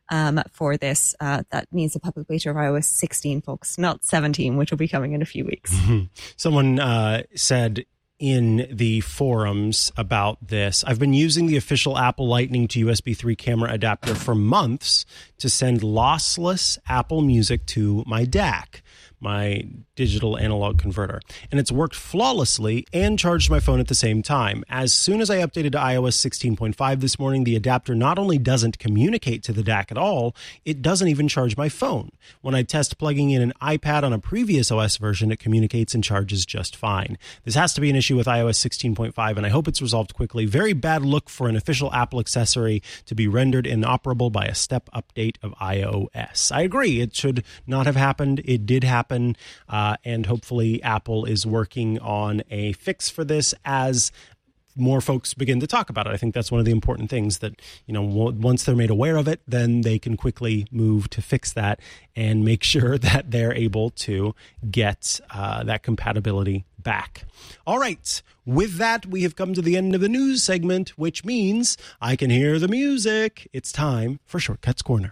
um, for this. Uh, that means the public beta of iOS sixteen, folks, not seventeen, which will be coming in a few weeks. Mm-hmm. Someone uh, said in the forums about this, I've been using the official Apple Lightning to U S B three camera adapter for months to send lossless Apple Music to my D A C, my digital analog converter, and it's worked flawlessly and charged my phone at the same time. As soon as I updated to iOS sixteen point five this morning, the adapter not only doesn't communicate to the D A C at all, it doesn't even charge my phone. When I test plugging in an iPad on a previous O S version, it communicates and charges just fine. This has to be an issue with iOS sixteen point five, and I hope it's resolved quickly. Very bad look for an official Apple accessory to be rendered inoperable by a step update of iOS. I agree. It should not have happened. It did happen. Uh, and hopefully Apple is working on a fix for this as more folks begin to talk about it. I think that's one of the important things that, you know, once they're made aware of it, then they can quickly move to fix that and make sure that they're able to get uh, that compatibility back. All right. With that, we have come to the end of the news segment, which means I can hear the music. It's time for Shortcuts Corner.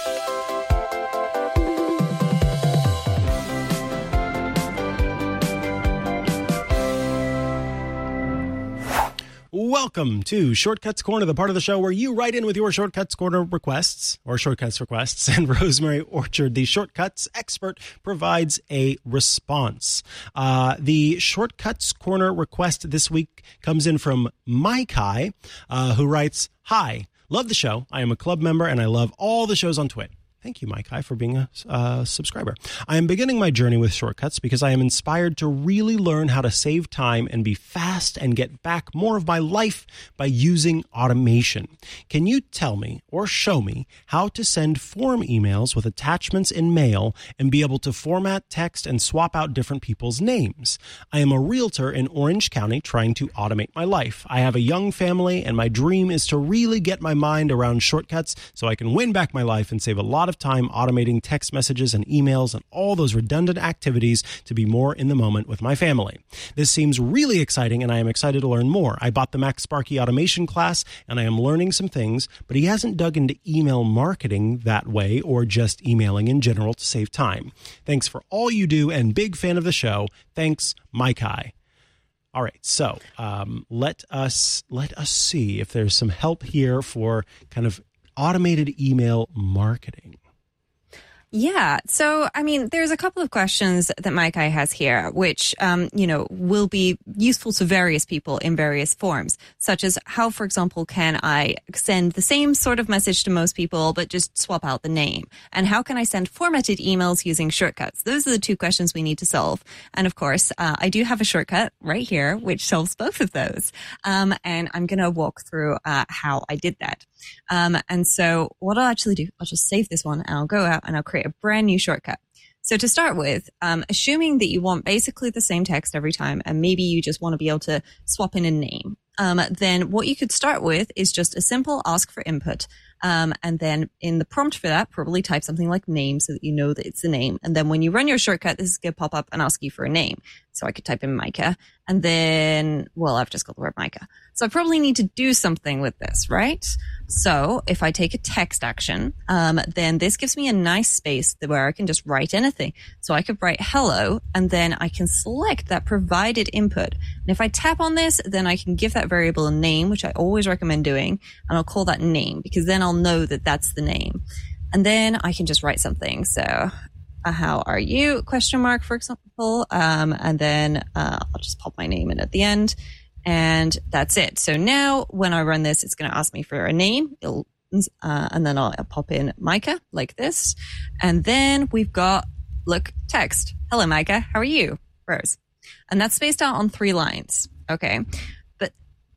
Welcome to Shortcuts Corner, the part of the show where you write in with your Shortcuts Corner requests or Shortcuts requests, and Rosemary Orchard, the Shortcuts expert, provides a response. Uh, the Shortcuts Corner request this week comes in from Maikai, uh, who writes, "Hi, love the show. I am a club member and I love all the shows on Twit." Thank you, Maikai, for being a uh, subscriber. I am beginning my journey with shortcuts because I am inspired to really learn how to save time and be fast and get back more of my life by using automation. Can you tell me or show me how to send form emails with attachments in Mail and be able to format text and swap out different people's names? I am a realtor in Orange County trying to automate my life. I have a young family and my dream is to really get my mind around shortcuts so I can win back my life and save a lot of time automating text messages and emails and all those redundant activities to be more in the moment with my family. This seems really exciting and I am excited to learn more. I bought the Max Sparky automation class and I am learning some things, but he hasn't dug into email marketing that way or just emailing in general to save time. Thanks for all you do and big fan of the show. Thanks, Maikai. All right, so um, let us let us see if there's some help here for kind of automated email marketing. Yeah. So, I mean, there's a couple of questions that Maikai has here, which, um, you know, will be useful to various people in various forms, such as how, for example, can I send the same sort of message to most people, but just swap out the name? And how can I send formatted emails using shortcuts? Those are the two questions we need to solve. And of course, uh, I do have a shortcut right here, which solves both of those. Um, and I'm going to walk through uh, how I did that. Um, and so what I'll actually do, I'll just save this one and I'll go out and I'll create a brand new shortcut. So to start with, um, assuming that you want basically the same text every time and maybe you just want to be able to swap in a name, um, then what you could start with is just a simple ask for input. Um, and then in the prompt for that, probably type something like name so that you know that it's the name. And then when you run your shortcut, this is going to pop up and ask you for a name. So I could type in Micah and then, well, I've just got the word Micah. So I probably need to do something with this, right? So if I take a text action, um, then this gives me a nice space where I can just write anything. So I could write hello and then I can select that provided input. And if I tap on this, then I can give that variable a name, which I always recommend doing. And I'll call that name because then I'll know that that's the name. And then I can just write something. So uh, how are you? Question mark, for example. Um, and then uh, I'll just pop my name in at the end. And that's it. So now when I run this, it's going to ask me for a name. It'll, uh, and then I'll, I'll pop in Micah like this. And then we've got, look, text. Hello, Micah. How are you? Rose. And that's spaced out on three lines. Okay. But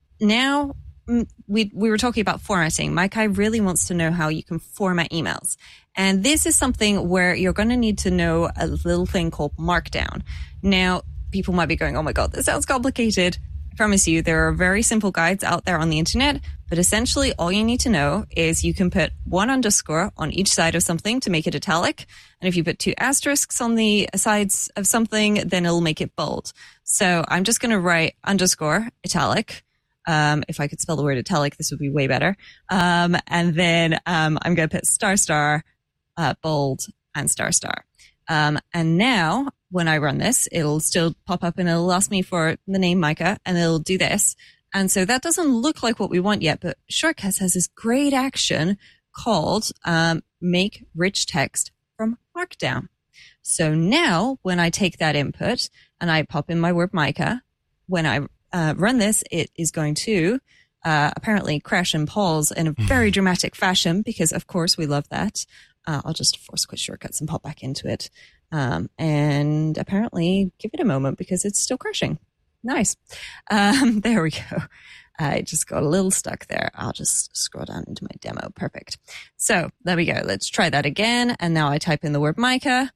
now we we were talking about formatting. Micah really wants to know how you can format emails. And this is something where you're going to need to know a little thing called Markdown. Now, people might be going, oh my God, this sounds complicated. I promise you, there are very simple guides out there on the internet, but essentially all you need to know is you can put one underscore on each side of something to make it italic. And if you put two asterisks on the sides of something, then it'll make it bold. So I'm just going to write underscore italic. Um, if I could spell the word italic, this would be way better. Um, and then um, I'm going to put star, star, uh, bold, and star, star. Um, and now when I run this, it'll still pop up and it'll ask me for the name Micah, and it'll do this. And so that doesn't look like what we want yet, but Shortcuts has this great action called um, make rich text from Markdown. So now when I take that input and I pop in my word Micah, when I uh, run this, it is going to uh, apparently crash and pause in a very dramatic fashion because, of course, we love that. Uh, I'll just force quit Shortcuts and pop back into it. Um, and apparently give it a moment because it's still crashing. Nice. Um, there we go. I just got a little stuck there. I'll just scroll down into my demo. Perfect. So there we go. Let's try that again. And now I type in the word Micah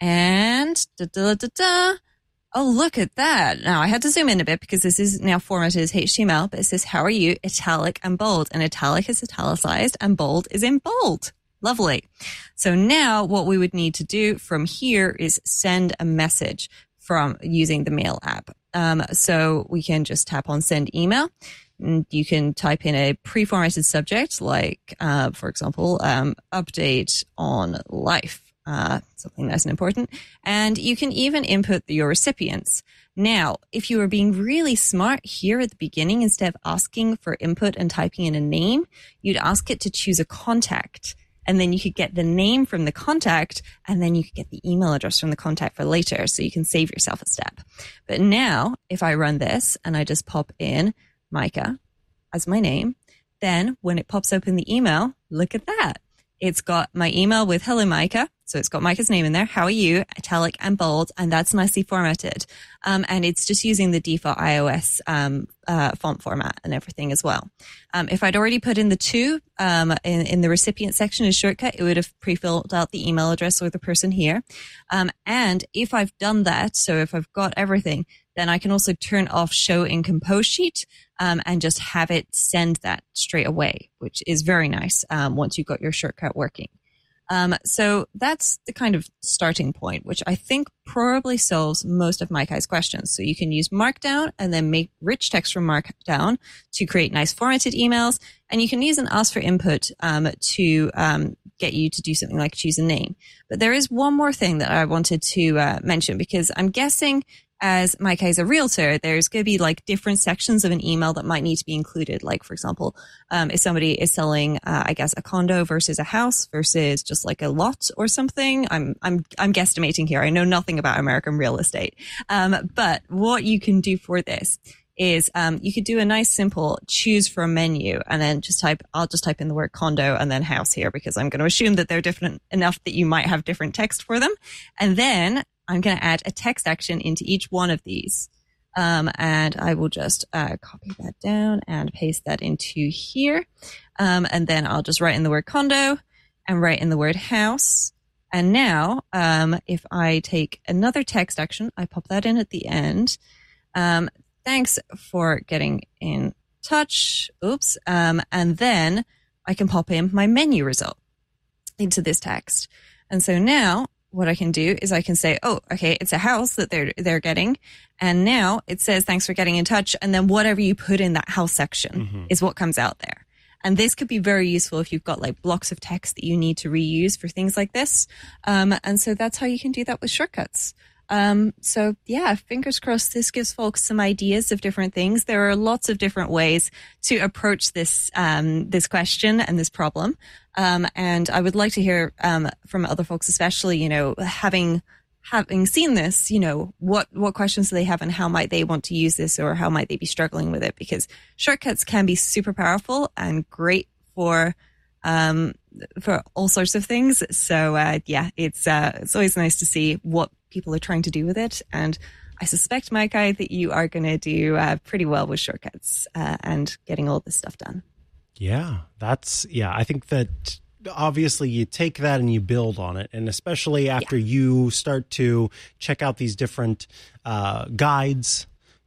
and da da da da. Oh, look at that. Now I had to zoom in a bit because this is now formatted as H T M L, but it says, how are you? Italic and bold. And italic is italicized and bold is in bold. Lovely. So now what we would need to do from here is send a message from using the Mail app. Um, so we can just tap on send email. And you can type in a pre-formatted subject like, uh, for example, um, update on life. Uh, something nice and important. And you can even input your recipients. Now, if you were being really smart here at the beginning, instead of asking for input and typing in a name, you'd ask it to choose a contact. And then you could get the name from the contact, and then you could get the email address from the contact for later. So you can save yourself a step. But now, if I run this and I just pop in Micah as my name, then when it pops open the email, look at that. It's got my email with hello, Micah. So it's got Micah's name in there. How are you? Italic and bold. And that's nicely formatted. Um, and it's just using the default iOS um, uh, font format and everything as well. Um, if I'd already put in the two um, in, in the recipient section as shortcut, it would have pre-filled out the email address of the person here. Um, and if I've done that, so if I've got everything, then I can also turn off show in compose sheet um, and just have it send that straight away, which is very nice um, once you've got your shortcut working. Um, so that's the kind of starting point, which I think probably solves most of Micah's questions. So you can use Markdown and then make rich text from Markdown to create nice formatted emails. And you can use an ask for input um, to um, get you to do something like choose a name. But there is one more thing that I wanted to uh, mention, because I'm guessing as Micah is a realtor, there's going to be like different sections of an email that might need to be included. Like, for example, um, if somebody is selling, uh, I guess, a condo versus a house versus just like a lot or something. I'm, I'm, I'm guesstimating here. I know nothing about American real estate. Um, but what you can do for this is, um, you could do a nice simple choose from menu and then just type, I'll just type in the word condo and then house here, because I'm going to assume that they're different enough that you might have different text for them. And then I'm going to add a text action into each one of these. Um, and I will just uh, copy that down and paste that into here. Um, and then I'll just write in the word condo and write in the word house. And now, um, if I take another text action, I pop that in at the end. Um, thanks for getting in touch. Oops. Um, and then I can pop in my menu result into this text. And so now, what I can do is I can say, oh, okay, it's a house that they're they're getting. And now it says, thanks for getting in touch. And then whatever you put in that house section mm-hmm. is what comes out there. And this could be very useful if you've got like blocks of text that you need to reuse for things like this. Um, and so that's how you can do that with shortcuts. Um, so yeah, fingers crossed this gives folks some ideas of different things. There are lots of different ways to approach this, um, this question and this problem. Um, and I would like to hear, um, from other folks, especially, you know, having, having seen this, you know, what, what questions do they have and how might they want to use this, or how might they be struggling with it? Because shortcuts can be super powerful and great for, um, for all sorts of things. So, uh, yeah, it's, uh, it's always nice to see what people are trying to do with it. And I suspect, Micah, that you are going to do uh, pretty well with shortcuts uh, and getting all this stuff done. Yeah, that's, yeah, I think that obviously you take that and you build on it. And especially after yeah. you start to check out these different uh, guides,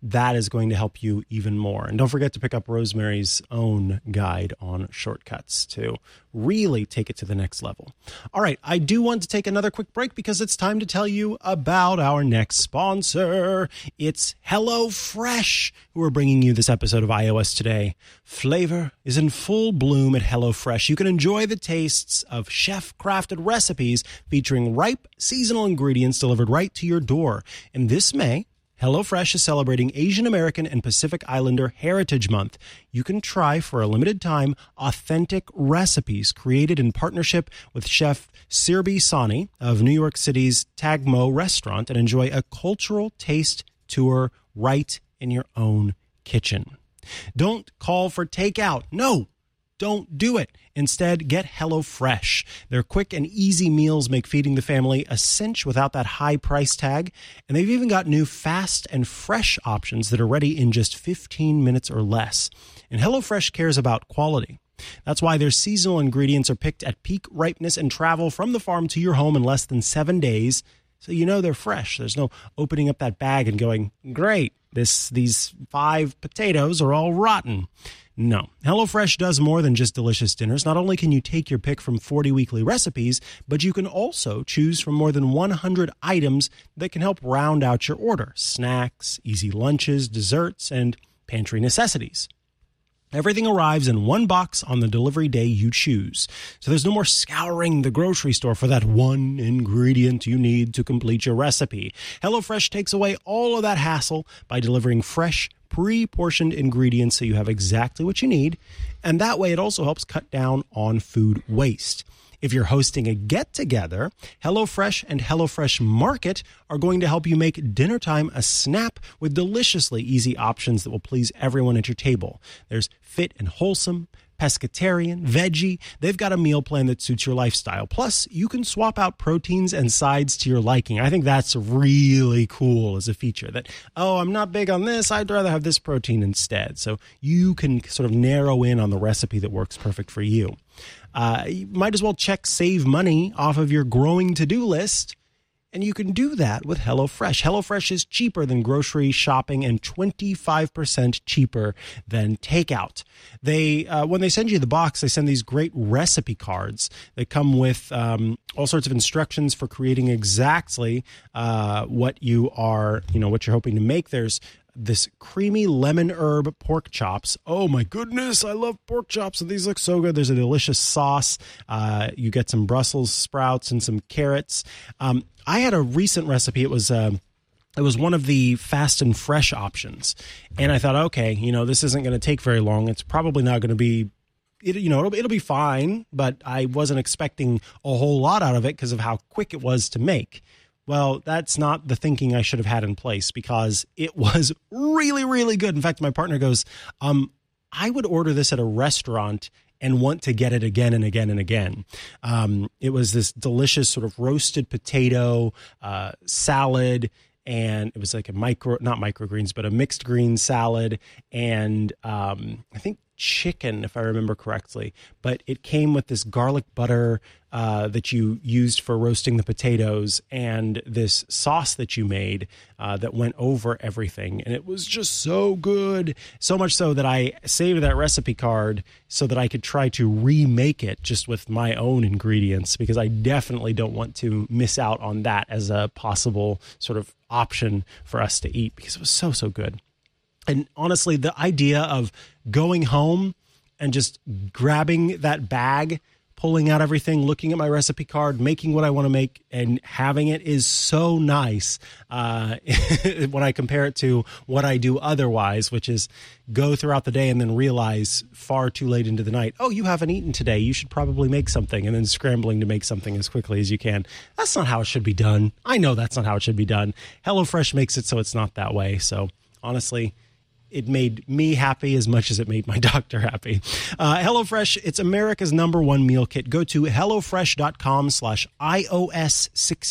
that is going to help you even more. And don't forget to pick up Rosemary's own guide on shortcuts to really take it to the next level. All right, I do want to take another quick break because it's time to tell you about our next sponsor. It's HelloFresh, who are bringing you this episode of iOS Today. Flavor is in full bloom at HelloFresh. You can enjoy the tastes of chef-crafted recipes featuring ripe seasonal ingredients delivered right to your door. And this May, HelloFresh is celebrating Asian American and Pacific Islander Heritage Month. You can try for a limited time authentic recipes created in partnership with Chef Sirbhi Sani of New York City's Tagmo restaurant and enjoy a cultural taste tour right in your own kitchen. Don't call for takeout. No, don't do it. Instead, get HelloFresh. Their quick and easy meals make feeding the family a cinch without that high price tag. And they've even got new fast and fresh options that are ready in just fifteen minutes or less. And HelloFresh cares about quality. That's why their seasonal ingredients are picked at peak ripeness and travel from the farm to your home in less than seven days. So you know they're fresh. There's no opening up that bag and going, great, this these five potatoes are all rotten. No, HelloFresh does more than just delicious dinners. Not only can you take your pick from forty weekly recipes, but you can also choose from more than one hundred items that can help round out your order. Snacks, easy lunches, desserts, and pantry necessities. Everything arrives in one box on the delivery day you choose. So there's no more scouring the grocery store for that one ingredient you need to complete your recipe. HelloFresh takes away all of that hassle by delivering fresh, pre-portioned ingredients so you have exactly what you need. And that way it also helps cut down on food waste. If you're hosting a get-together, HelloFresh and HelloFresh Market are going to help you make dinner time a snap with deliciously easy options that will please everyone at your table. There's fit and wholesome, pescatarian, veggie. They've got a meal plan that suits your lifestyle. Plus, you can swap out proteins and sides to your liking. I think that's really cool as a feature that, oh, I'm not big on this. I'd rather have this protein instead. So you can sort of narrow in on the recipe that works perfect for you. Uh, you might as well check save money off of your growing to-do list. And you can do that with HelloFresh. HelloFresh is cheaper than grocery shopping and twenty-five percent cheaper than takeout. They, uh, when they send you the box, they send these great recipe cards that come with um, all sorts of instructions for creating exactly uh, what you are, you know, what you're hoping to make. There's this creamy lemon herb pork chops. Oh my goodness, I love pork chops. And these look so good. There's a delicious sauce. Uh, you get some Brussels sprouts and some carrots. Um, I had a recent recipe. It was uh, it was one of the fast and fresh options. And I thought, okay, you know, this isn't going to take very long. It's probably not going to be, it, you know, it'll, it'll be fine. But I wasn't expecting a whole lot out of it because of how quick it was to make. Well, that's not the thinking I should have had in place because it was really, really good. In fact, my partner goes, um, I would order this at a restaurant and want to get it again and again and again. Um, it was this delicious sort of roasted potato uh, salad, and it was like a micro, not microgreens, but a mixed green salad, and um, I think chicken, if I remember correctly. But it came with this garlic butter uh, that you used for roasting the potatoes and this sauce that you made uh, that went over everything. And it was just so good. So much so that I saved that recipe card so that I could try to remake it just with my own ingredients, because I definitely don't want to miss out on that as a possible sort of option for us to eat, because it was so, so good. And honestly, the idea of going home and just grabbing that bag, pulling out everything, looking at my recipe card, making what I want to make, and having it is so nice uh, when I compare it to what I do otherwise, which is go throughout the day and then realize far too late into the night, oh, you haven't eaten today. You should probably make something, and then scrambling to make something as quickly as you can. That's not how it should be done. I know that's not how it should be done. HelloFresh makes it so it's not that way. So honestly, it made me happy as much as it made my doctor happy. Uh, HelloFresh, it's America's number one meal kit. Go to HelloFresh.com slash iOS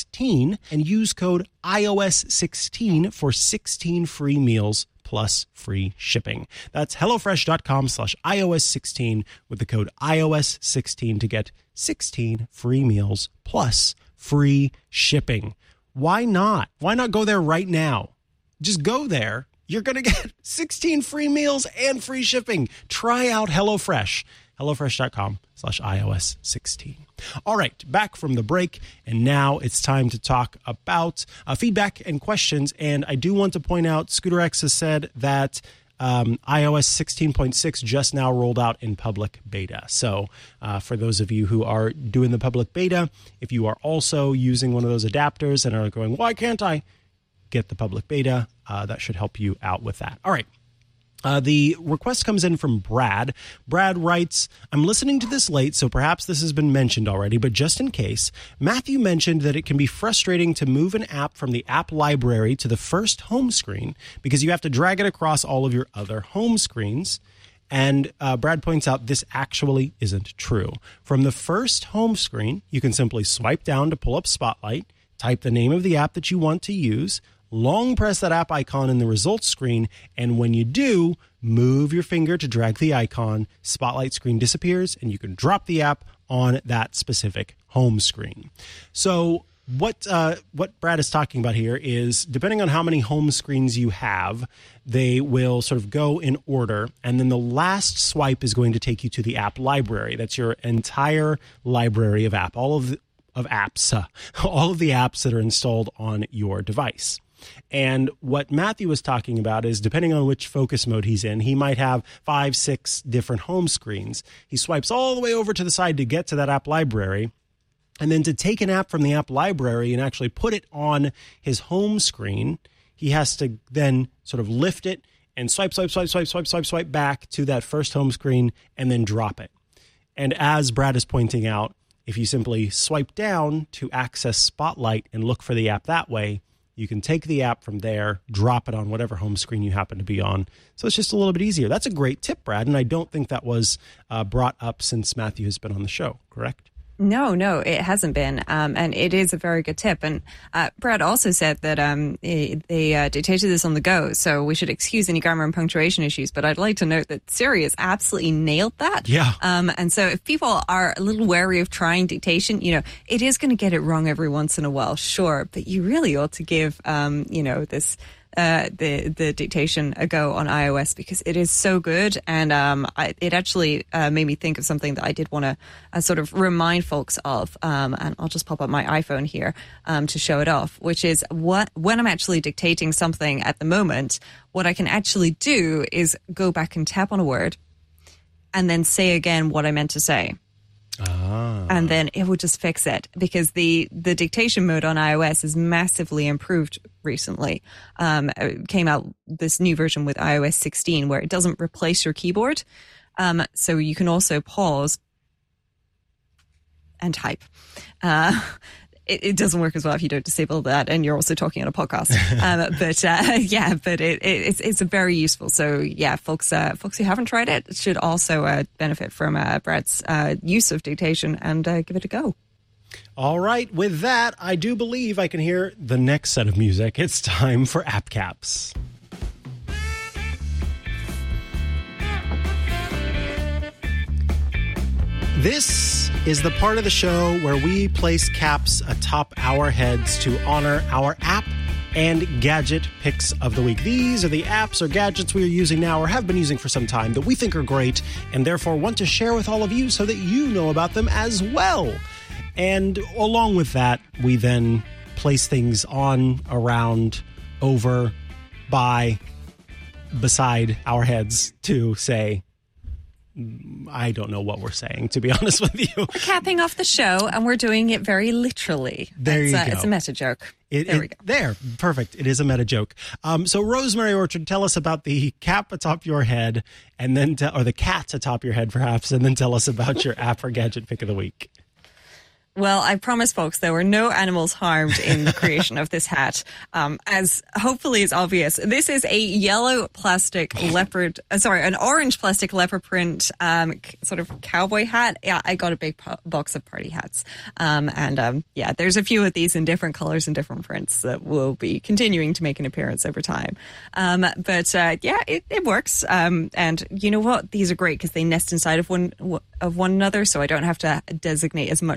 16 and use code I O S sixteen for sixteen free meals plus free shipping. That's HelloFresh.com slash iOS 16 with the code I O S sixteen to get sixteen free meals plus free shipping. Why not? Why not go there right now? Just go there, you're going to get sixteen free meals and free shipping. Try out HelloFresh. HelloFresh.com slash iOS 16. All right, back from the break, and now it's time to talk about uh, feedback and questions. And I do want to point out, ScooterX has said that um, iOS sixteen point six just now rolled out in public beta. So uh, for those of you who are doing the public beta, if you are also using one of those adapters and are going, why can't I get the public beta? Uh, that should help you out with that. All right. Uh, the request comes in from Brad. Brad writes, I'm listening to this late, so perhaps this has been mentioned already, but just in case, Matthew mentioned that it can be frustrating to move an app from the app library to the first home screen because you have to drag it across all of your other home screens. And uh, Brad points out this actually isn't true. From the first home screen, you can simply swipe down to pull up Spotlight, type the name of the app that you want to use, long press that app icon in the results screen, and when you do, move your finger to drag the icon, Spotlight screen disappears, and you can drop the app on that specific home screen. So what uh, what Brad is talking about here is, depending on how many home screens you have, they will sort of go in order, and then the last swipe is going to take you to the app library. That's your entire library of app, all of the, of apps, uh, all of the apps that are installed on your device. And what Matthew was talking about is, depending on which focus mode he's in, he might have five, six different home screens. He swipes all the way over to the side to get to that app library. And then to take an app from the app library and actually put it on his home screen, he has to then sort of lift it and swipe, swipe, swipe, swipe, swipe, swipe, swipe back to that first home screen and then drop it. And as Brad is pointing out, if you simply swipe down to access Spotlight and look for the app that way, you can take the app from there, drop it on whatever home screen you happen to be on. So it's just a little bit easier. That's a great tip, Brad, and I don't think that was uh, brought up since Matthew has been on the show, correct? No, no, it hasn't been. Um, and it is a very good tip. And uh, Brad also said that um, they uh, dictated this on the go, so we should excuse any grammar and punctuation issues. But I'd like to note that Siri has absolutely nailed that. Yeah. Um, and so if people are a little wary of trying dictation, you know, it is going to get it wrong every once in a while, sure. But you really ought to give, um, you know, this... Uh, the the dictation a go on iOS, because it is so good, and um, I, it actually uh, made me think of something that I did want to uh, sort of remind folks of, um, and I'll just pop up my iPhone here um, to show it off, which is what when I'm actually dictating something at the moment, what I can actually do is go back and tap on a word and then say again what I meant to say. Ah. And then it will just fix it, because the, the dictation mode on iOS is massively improved recently. Um, it came out this new version with i O S sixteen where it doesn't replace your keyboard. Um, so you can also pause and type. Uh, it, it doesn't work as well if you don't disable that and you're also talking on a podcast. um, but uh, yeah, but it, it, it's it's very useful. So yeah, folks, uh, folks who haven't tried it should also uh, benefit from uh, Brad's uh, use of dictation and uh, give it a go. All right, with that, I do believe I can hear the next set of music. It's time for App Caps. This is the part of the show where we place caps atop our heads to honor our app and gadget picks of the week. These are the apps or gadgets we are using now or have been using for some time that we think are great and therefore want to share with all of you so that you know about them as well. And along with that, we then place things on, around, over, by, beside our heads to say, I don't know what we're saying, to be honest with you. We're capping off the show, and we're doing it very literally. There it's you a, go. It's a meta joke. It, there it, we go. There. Perfect. It is a meta joke. Um, so, Rosemary Orchard, tell us about the cap atop your head, and then te- or the cat atop your head, perhaps, and then tell us about your app or gadget pick of the week. Well, I promise, folks, there were no animals harmed in the creation of this hat. Um, as hopefully is obvious, this is a yellow plastic leopard, uh, sorry, an orange plastic leopard print um, c- sort of cowboy hat. Yeah, I got a big po- box of party hats. Um, and um, yeah, there's a few of these in different colors and different prints that will be continuing to make an appearance over time. Um, but uh, yeah, it, it works. Um, and you know what? These are great because they nest inside of one of one another, so I don't have to designate as much space in my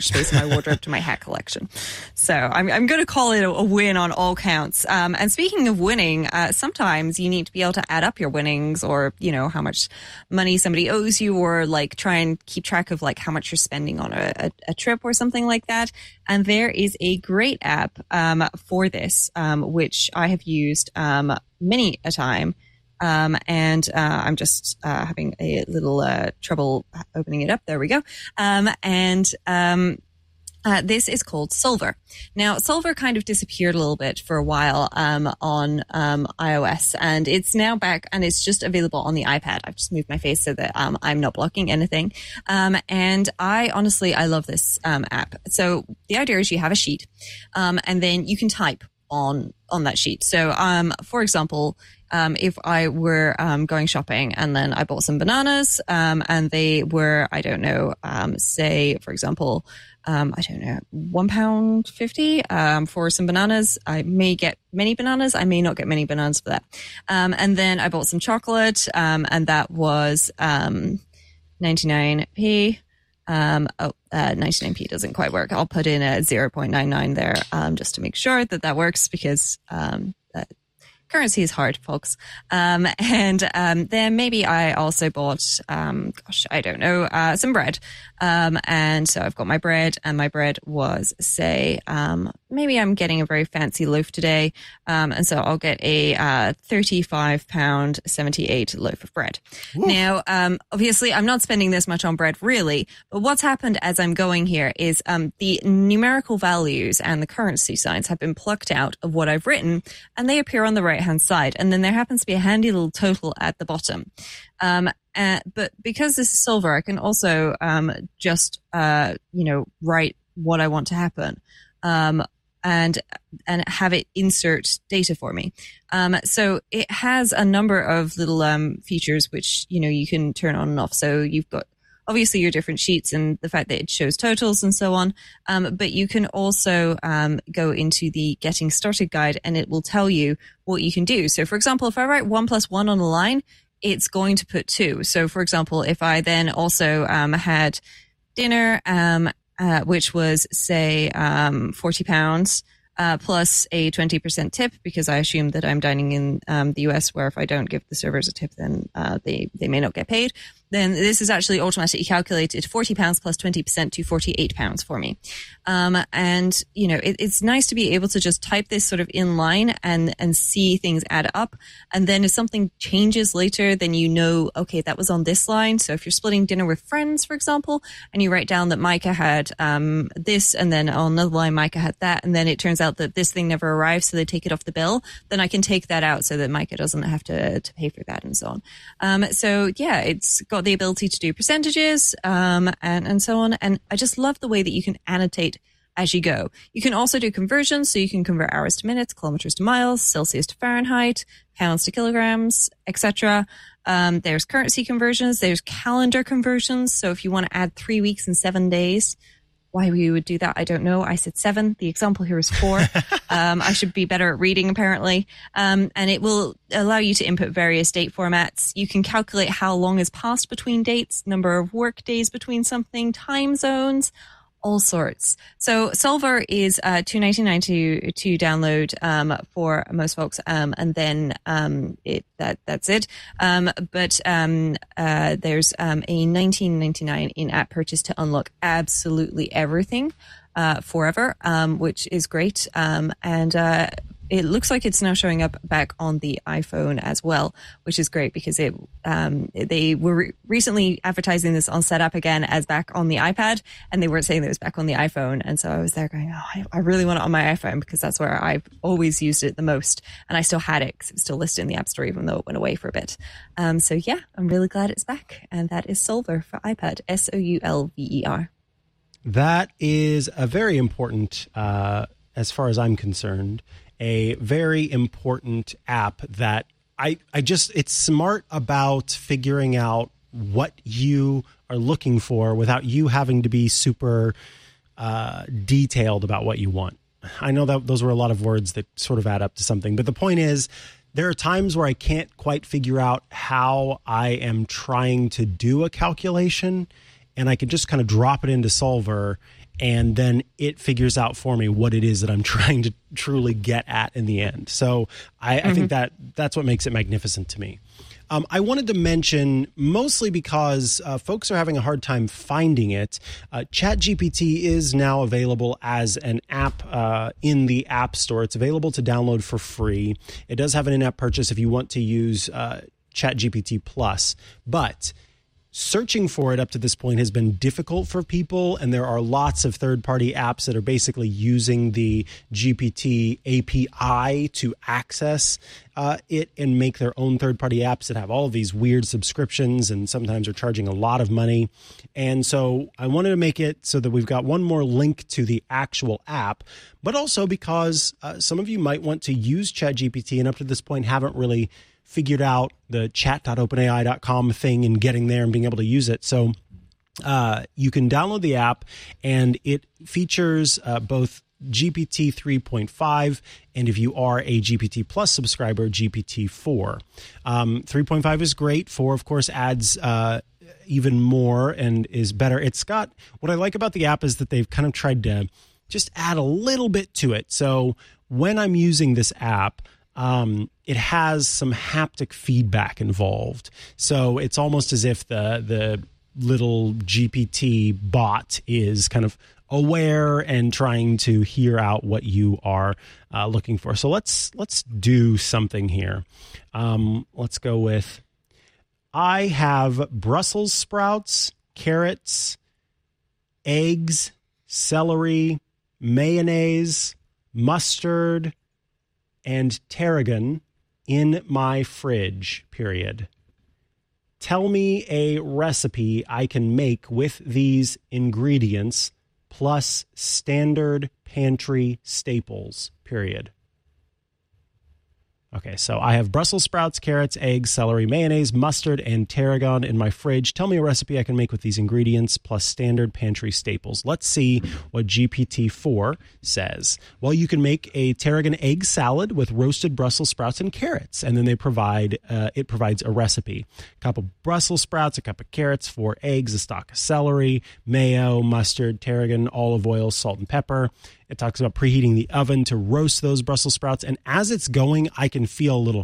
my wardrobe to my hat collection. So I'm, I'm going to call it a, a win on all counts. Um, and speaking of winning, uh, sometimes you need to be able to add up your winnings, or, you know, how much money somebody owes you, or like try and keep track of like how much you're spending on a, a, a trip or something like that. And there is a great app um, for this, um, which I have used um, many a time. Um, and uh, I'm just uh, having a little uh, trouble opening it up. There we go. Um, and um, uh, this is called Solver. Now, Solver kind of disappeared a little bit for a while um, on um, iOS, and it's now back, and it's just available on the iPad. I've just moved my face so that um, I'm not blocking anything. Um, and I honestly, I love this um, app. So the idea is you have a sheet, um, and then you can type on on that sheet. So, um, for example, um, if I were um, going shopping and then I bought some bananas, um, and they were, I don't know, um, say, for example, um, I don't know, one pound fifty um, for some bananas. I may get many bananas. I may not get many bananas for that. Um, and then I bought some chocolate, um, and that was um, ninety-nine p. Um, oh, uh, ninety-nine p doesn't quite work. I'll put in a zero point nine nine there, um, just to make sure that that works, because, um, that currency is hard, folks. Um, and, um, then maybe I also bought, um, gosh, I don't know, uh, some bread. Um, and so I've got my bread, and my bread was, say, um, maybe I'm getting a very fancy loaf today. Um, and so I'll get a, uh, thirty-five pound seventy-eight loaf of bread. Ooh. Now, um, obviously I'm not spending this much on bread really, but what's happened as I'm going here is, um, the numerical values and the currency signs have been plucked out of what I've written, and they appear on the right hand side. And then there happens to be a handy little total at the bottom. Um, uh, but because this is Solver, I can also, um, just, uh, you know, write what I want to happen. Um, and, and have it insert data for me. Um, so it has a number of little, um, features which, you know, you can turn on and off. So you've got obviously your different sheets and the fact that it shows totals and so on. Um, but you can also, um, go into the getting started guide, and it will tell you what you can do. So for example, if I write one plus one on a line, it's going to put two. So for example, if I then also, um, had dinner, um, uh, which was say, um, forty pounds, uh, plus a twenty percent tip, because I assume that I'm dining in, um, the U S, where if I don't give the servers a tip, then, uh, they, they may not get paid. Then this is actually automatically calculated forty pounds plus twenty percent to forty-eight pounds for me. Um, and, you know, it, it's nice to be able to just type this sort of in line and, and see things add up. And then if something changes later, then you know, okay, that was on this line. So if you're splitting dinner with friends, for example, and you write down that Micah had, um, this, and then on another line, Micah had that, and then it turns out that this thing never arrived, so they take it off the bill, then I can take that out so that Micah doesn't have to, to pay for that and so on. Um, so yeah, it's got the ability to do percentages, um, and, and so on. And I just love the way that you can annotate as you go. You can also do conversions, so you can convert hours to minutes, kilometers to miles, Celsius to Fahrenheit, pounds to kilograms, et cetera. Um, there's currency conversions, there's calendar conversions. So if you want to add three weeks and seven days, why we would do that, I don't know. I said seven. The example here is four. um, I should be better at reading, apparently. Um, and it will allow you to input various date formats. You can calculate how long has passed between dates, number of work days between something, time zones, all sorts. So Solver is uh, two ninety-nine to to download um, for most folks, um, and then um, it that that's it. Um, but um, uh, there's um, a nineteen ninety-nine in-app purchase to unlock absolutely everything uh, forever, um, which is great. Um, and uh, it looks like it's now showing up back on the iPhone as well, which is great, because it um, they were re- recently advertising this on Setup again as back on the iPad, and they weren't saying that it was back on the iPhone. And so I was there going, oh, I, I really want it on my iPhone, because that's where I've always used it the most. And I still had it because it was still listed in the App Store, even though it went away for a bit. Um, so yeah, I'm really glad it's back. And that is Solver for iPad, S O U L V E R. That is a very important, uh, as far as I'm concerned, a very important app that I, I just, it's smart about figuring out what you are looking for without you having to be super uh, detailed about what you want. I know that those were a lot of words that sort of add up to something, but the point is, there are times where I can't quite figure out how I am trying to do a calculation, and I can just kind of drop it into Solver, and then it figures out for me what it is that I'm trying to truly get at in the end. So I, mm-hmm. I think that that's what makes it magnificent to me. Um, I wanted to mention, mostly because uh, folks are having a hard time finding it, uh, ChatGPT is now available as an app uh, in the App Store. It's available to download for free. It does have an in-app purchase if you want to use uh, ChatGPT Plus, but searching for it up to this point has been difficult for people, and there are lots of third-party apps that are basically using the G P T A P I to access uh, it and make their own third-party apps that have all of these weird subscriptions and sometimes are charging a lot of money. And so I wanted to make it so that we've got one more link to the actual app, but also because uh, some of you might want to use ChatGPT and up to this point haven't really figured out the chat dot open A I dot com thing and getting there and being able to use it. So uh, you can download the app, and it features uh, both G P T three point five, and if you are a G P T Plus subscriber, G P T four. Um, three point five is great. four, of course, adds uh, even more and is better. It's got, what I like about the app is that they've kind of tried to just add a little bit to it. So when I'm using this app, Um, it has some haptic feedback involved. So it's almost as if the the little G P T bot is kind of aware and trying to hear out what you are uh, looking for. So let's let's do something here. Um, let's go with, I have Brussels sprouts, carrots, eggs, celery, mayonnaise, mustard, and tarragon in my fridge, period. Tell me a recipe I can make with these ingredients plus standard pantry staples, period. Okay, so I have Brussels sprouts, carrots, eggs, celery, mayonnaise, mustard, and tarragon in my fridge. Tell me a recipe I can make with these ingredients plus standard pantry staples. Let's see what G P T four says. Well, you can make a tarragon egg salad with roasted Brussels sprouts and carrots, and then they provide uh, it provides a recipe. A cup of Brussels sprouts, a cup of carrots, four eggs, a stalk of celery, mayo, mustard, tarragon, olive oil, salt, and pepper. It talks about preheating the oven to roast those Brussels sprouts. And as it's going, I can feel a little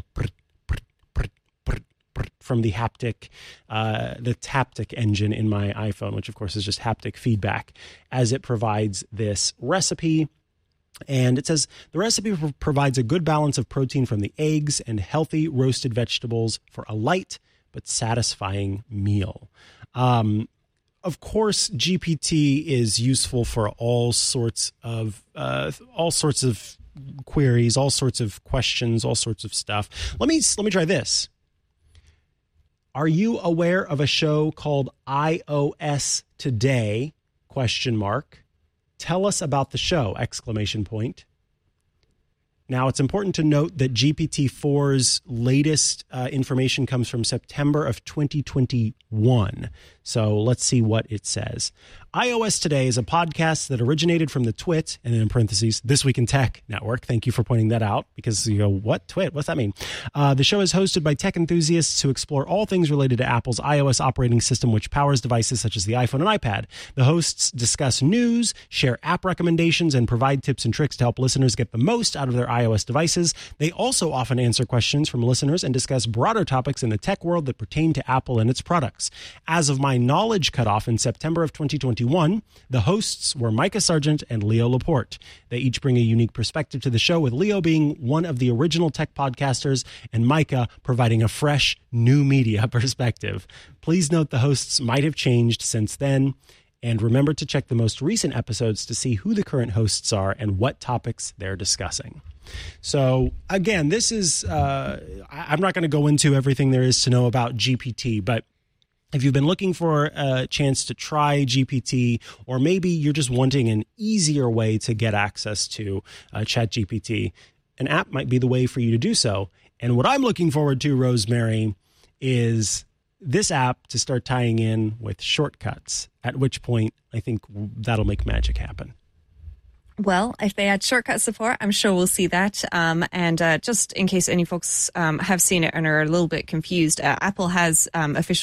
from the haptic, uh, the Taptic engine in my iPhone, which of course is just haptic feedback as it provides this recipe. And it says the recipe provides a good balance of protein from the eggs and healthy roasted vegetables for a light but satisfying meal. Um, Of course, G P T is useful for all sorts of uh, all sorts of queries, all sorts of questions, all sorts of stuff. Let me let me try this. Are you aware of a show called iOS Today? Question mark. Tell us about the show! Exclamation point. Now, it's important to note that G P T four's latest uh, information comes from September of twenty twenty-one. So let's see what it says. iOS Today is a podcast that originated from the Twit, and then in parentheses, This Week in Tech Network. Thank you for pointing that out, because you go, what? Twit? What's that mean? Uh, the show is hosted by tech enthusiasts who explore all things related to Apple's iOS operating system, which powers devices such as the iPhone and iPad. The hosts discuss news, share app recommendations, and provide tips and tricks to help listeners get the most out of their iOS devices. They also often answer questions from listeners and discuss broader topics in the tech world that pertain to Apple and its products. As of my knowledge cutoff in September of twenty twenty-one, the hosts were Micah Sargent and Leo Laporte. They each bring a unique perspective to the show, with Leo being one of the original tech podcasters and Micah providing a fresh, new media perspective. Please note the hosts might have changed since then, and remember to check the most recent episodes to see who the current hosts are and what topics they're discussing. So, again, this is, uh, I'm not going to go into everything there is to know about G P T, but if you've been looking for a chance to try G P T, or maybe you're just wanting an easier way to get access to uh, ChatGPT, an app might be the way for you to do so. And what I'm looking forward to, Rosemary, is this app to start tying in with shortcuts, at which point I think that'll make magic happen. Well, if they add shortcut support, I'm sure we'll see that. Um, and uh, just in case any folks um, have seen it and are a little bit confused, uh, Apple has um, officially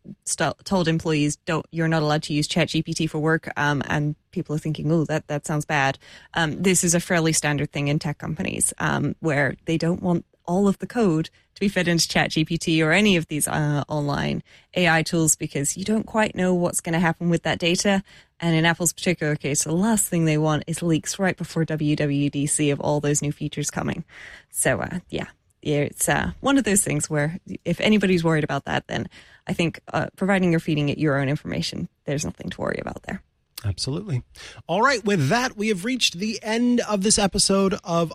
st- told employees, don't, you're not allowed to use ChatGPT for work. Um, and people are thinking, oh, that, that sounds bad. Um, this is a fairly standard thing in tech companies, um, where they don't want all of the code to be fed into ChatGPT or any of these uh, online A I tools, because you don't quite know what's going to happen with that data. And in Apple's particular case, the last thing they want is leaks right before W W D C of all those new features coming. So, uh, yeah, it's uh, one of those things where if anybody's worried about that, then I think uh, providing or feeding it your own information, there's nothing to worry about there. Absolutely. All right. With that, we have reached the end of this episode of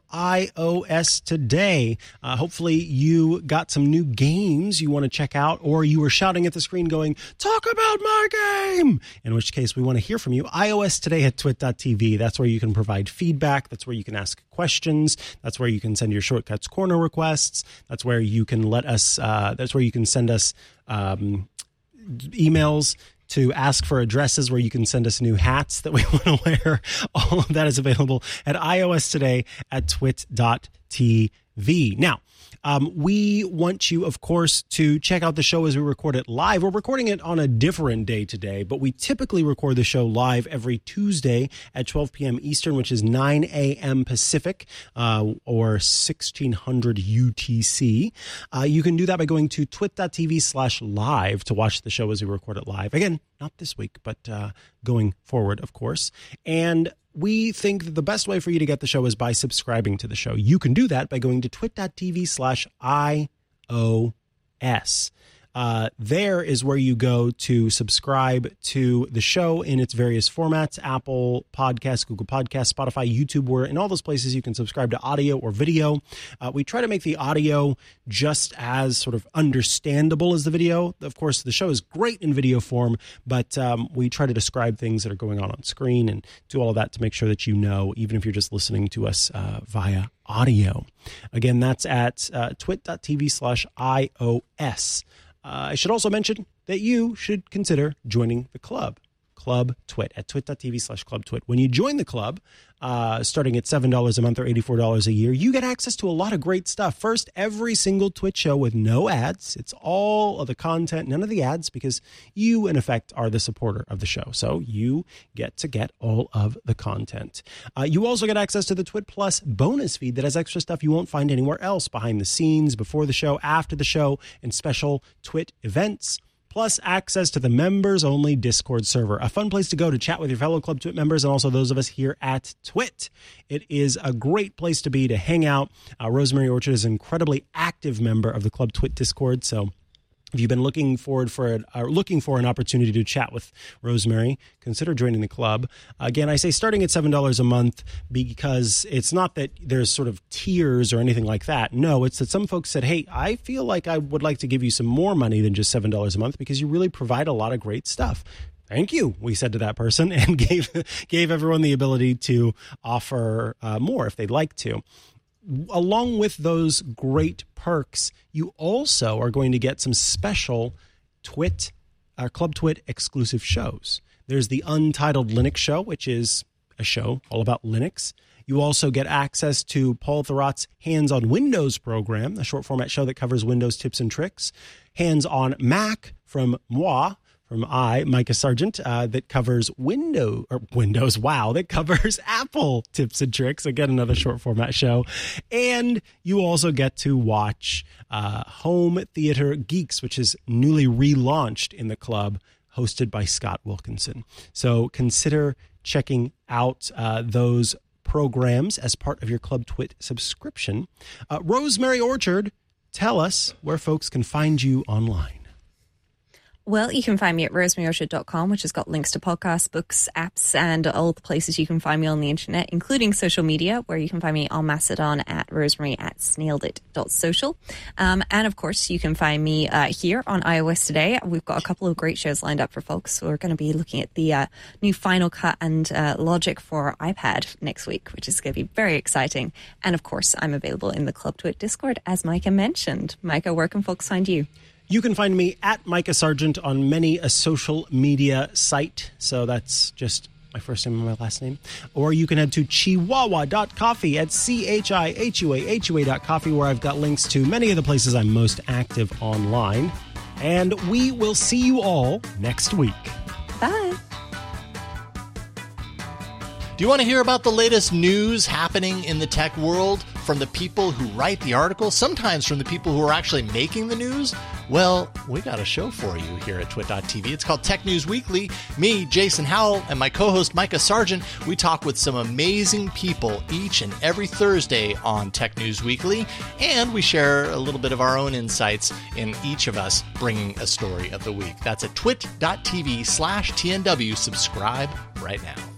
iOS Today. Uh, hopefully you got some new games you want to check out, or you were shouting at the screen going, talk about my game, in which case we want to hear from you. iOS Today at twit dot t v. That's where you can provide feedback. That's where you can ask questions. That's where you can send your Shortcuts Corner requests. That's where you can let us, uh, that's where you can send us um, emails to ask for addresses where you can send us new hats that we want to wear. All of that is available at iOS Today at twit dot t v. Now, um, we want you, of course, to check out the show as we record it live. We're recording it on a different day today, but we typically record the show live every Tuesday at twelve p.m. Eastern, which is nine a.m. Pacific, uh, or sixteen hundred U T C. Uh, you can do that by going to twit dot t v slash live to watch the show as we record it live. Again, not this week, but uh, going forward, of course. And we think that the best way for you to get the show is by subscribing to the show. You can do that by going to twit dot t v slash I O S. Uh, there is where you go to subscribe to the show in its various formats: Apple Podcasts, Google Podcasts, Spotify, YouTube. Where in all those places you can subscribe to audio or video. Uh, we try to make the audio just as sort of understandable as the video. Of course, the show is great in video form, but um, we try to describe things that are going on on screen and do all of that to make sure that you know, even if you're just listening to us uh, via audio. Again, that's at uh, twit dot t v slash I O S. Uh, I should also mention that you should consider joining the club, Club Twit, at twit dot t v slash Club Twit. When you join the club, uh, starting at seven dollars a month or eighty-four dollars a year, you get access to a lot of great stuff. First, every single Twit show with no ads. It's all of the content, none of the ads, because you, in effect, are the supporter of the show. So you get to get all of the content. Uh, you also get access to the Twit Plus bonus feed that has extra stuff you won't find anywhere else, behind the scenes, before the show, after the show, and special Twit events. Plus access to the members-only Discord server, a fun place to go to chat with your fellow Club Twit members and also those of us here at Twit. It is a great place to be, to hang out. Uh, Rosemary Orchard is an incredibly active member of the Club Twit Discord, so if you've been looking forward for an, uh, looking for an opportunity to chat with Rosemary, consider joining the club. Again, I say starting at seven dollars a month, because it's not that there's sort of tiers or anything like that. No, it's that some folks said, hey, I feel like I would like to give you some more money than just seven dollars a month because you really provide a lot of great stuff. Thank you, we said to that person, and gave gave everyone the ability to offer uh, more if they'd like to. Along with those great perks, you also are going to get some special Twit, uh, Club Twit exclusive shows. There's the Untitled Linux Show, which is a show all about Linux. You also get access to Paul Thurrott's Hands on Windows program, a short format show that covers Windows tips and tricks. Hands on Mac from moi, from I, Micah Sargent, uh, that covers Windows, or Windows, wow, that covers Apple tips and tricks. Again, another short format show. And you also get to watch uh, Home Theater Geeks, which is newly relaunched in the club, hosted by Scott Wilkinson. So consider checking out uh, those programs as part of your Club Twit subscription. Uh, Rosemary Orchard, tell us where folks can find you online. Well, you can find me at rosemary orchard dot com, which has got links to podcasts, books, apps, and all the places you can find me on the internet, including social media, where you can find me on Mastodon at rosemary at snailedit dot social. Um, and, of course, you can find me uh, here on iOS Today. We've got a couple of great shows lined up for folks. So we're going to be looking at the uh, new Final Cut and uh, Logic for iPad next week, which is going to be very exciting. And, of course, I'm available in the Club Twit Discord, as Micah mentioned. Micah, where can folks find you? You can find me at Micah Sargent on many a social media site. So that's just my first name and my last name. Or you can head to chihuahua dot coffee at C H I H U A H U A dot coffee, where I've got links to many of the places I'm most active online. And we will see you all next week. Bye. Do you want to hear about the latest news happening in the tech world from the people who write the articles, sometimes from the people who are actually making the news? Well, we got a show for you here at twit dot t v. It's called Tech News Weekly. Me, Jason Howell, and my co-host Micah Sargent, we talk with some amazing people each and every Thursday on Tech News Weekly, and we share a little bit of our own insights in each of us bringing a story of the week. That's at twit dot t v slash T N W. Subscribe right now.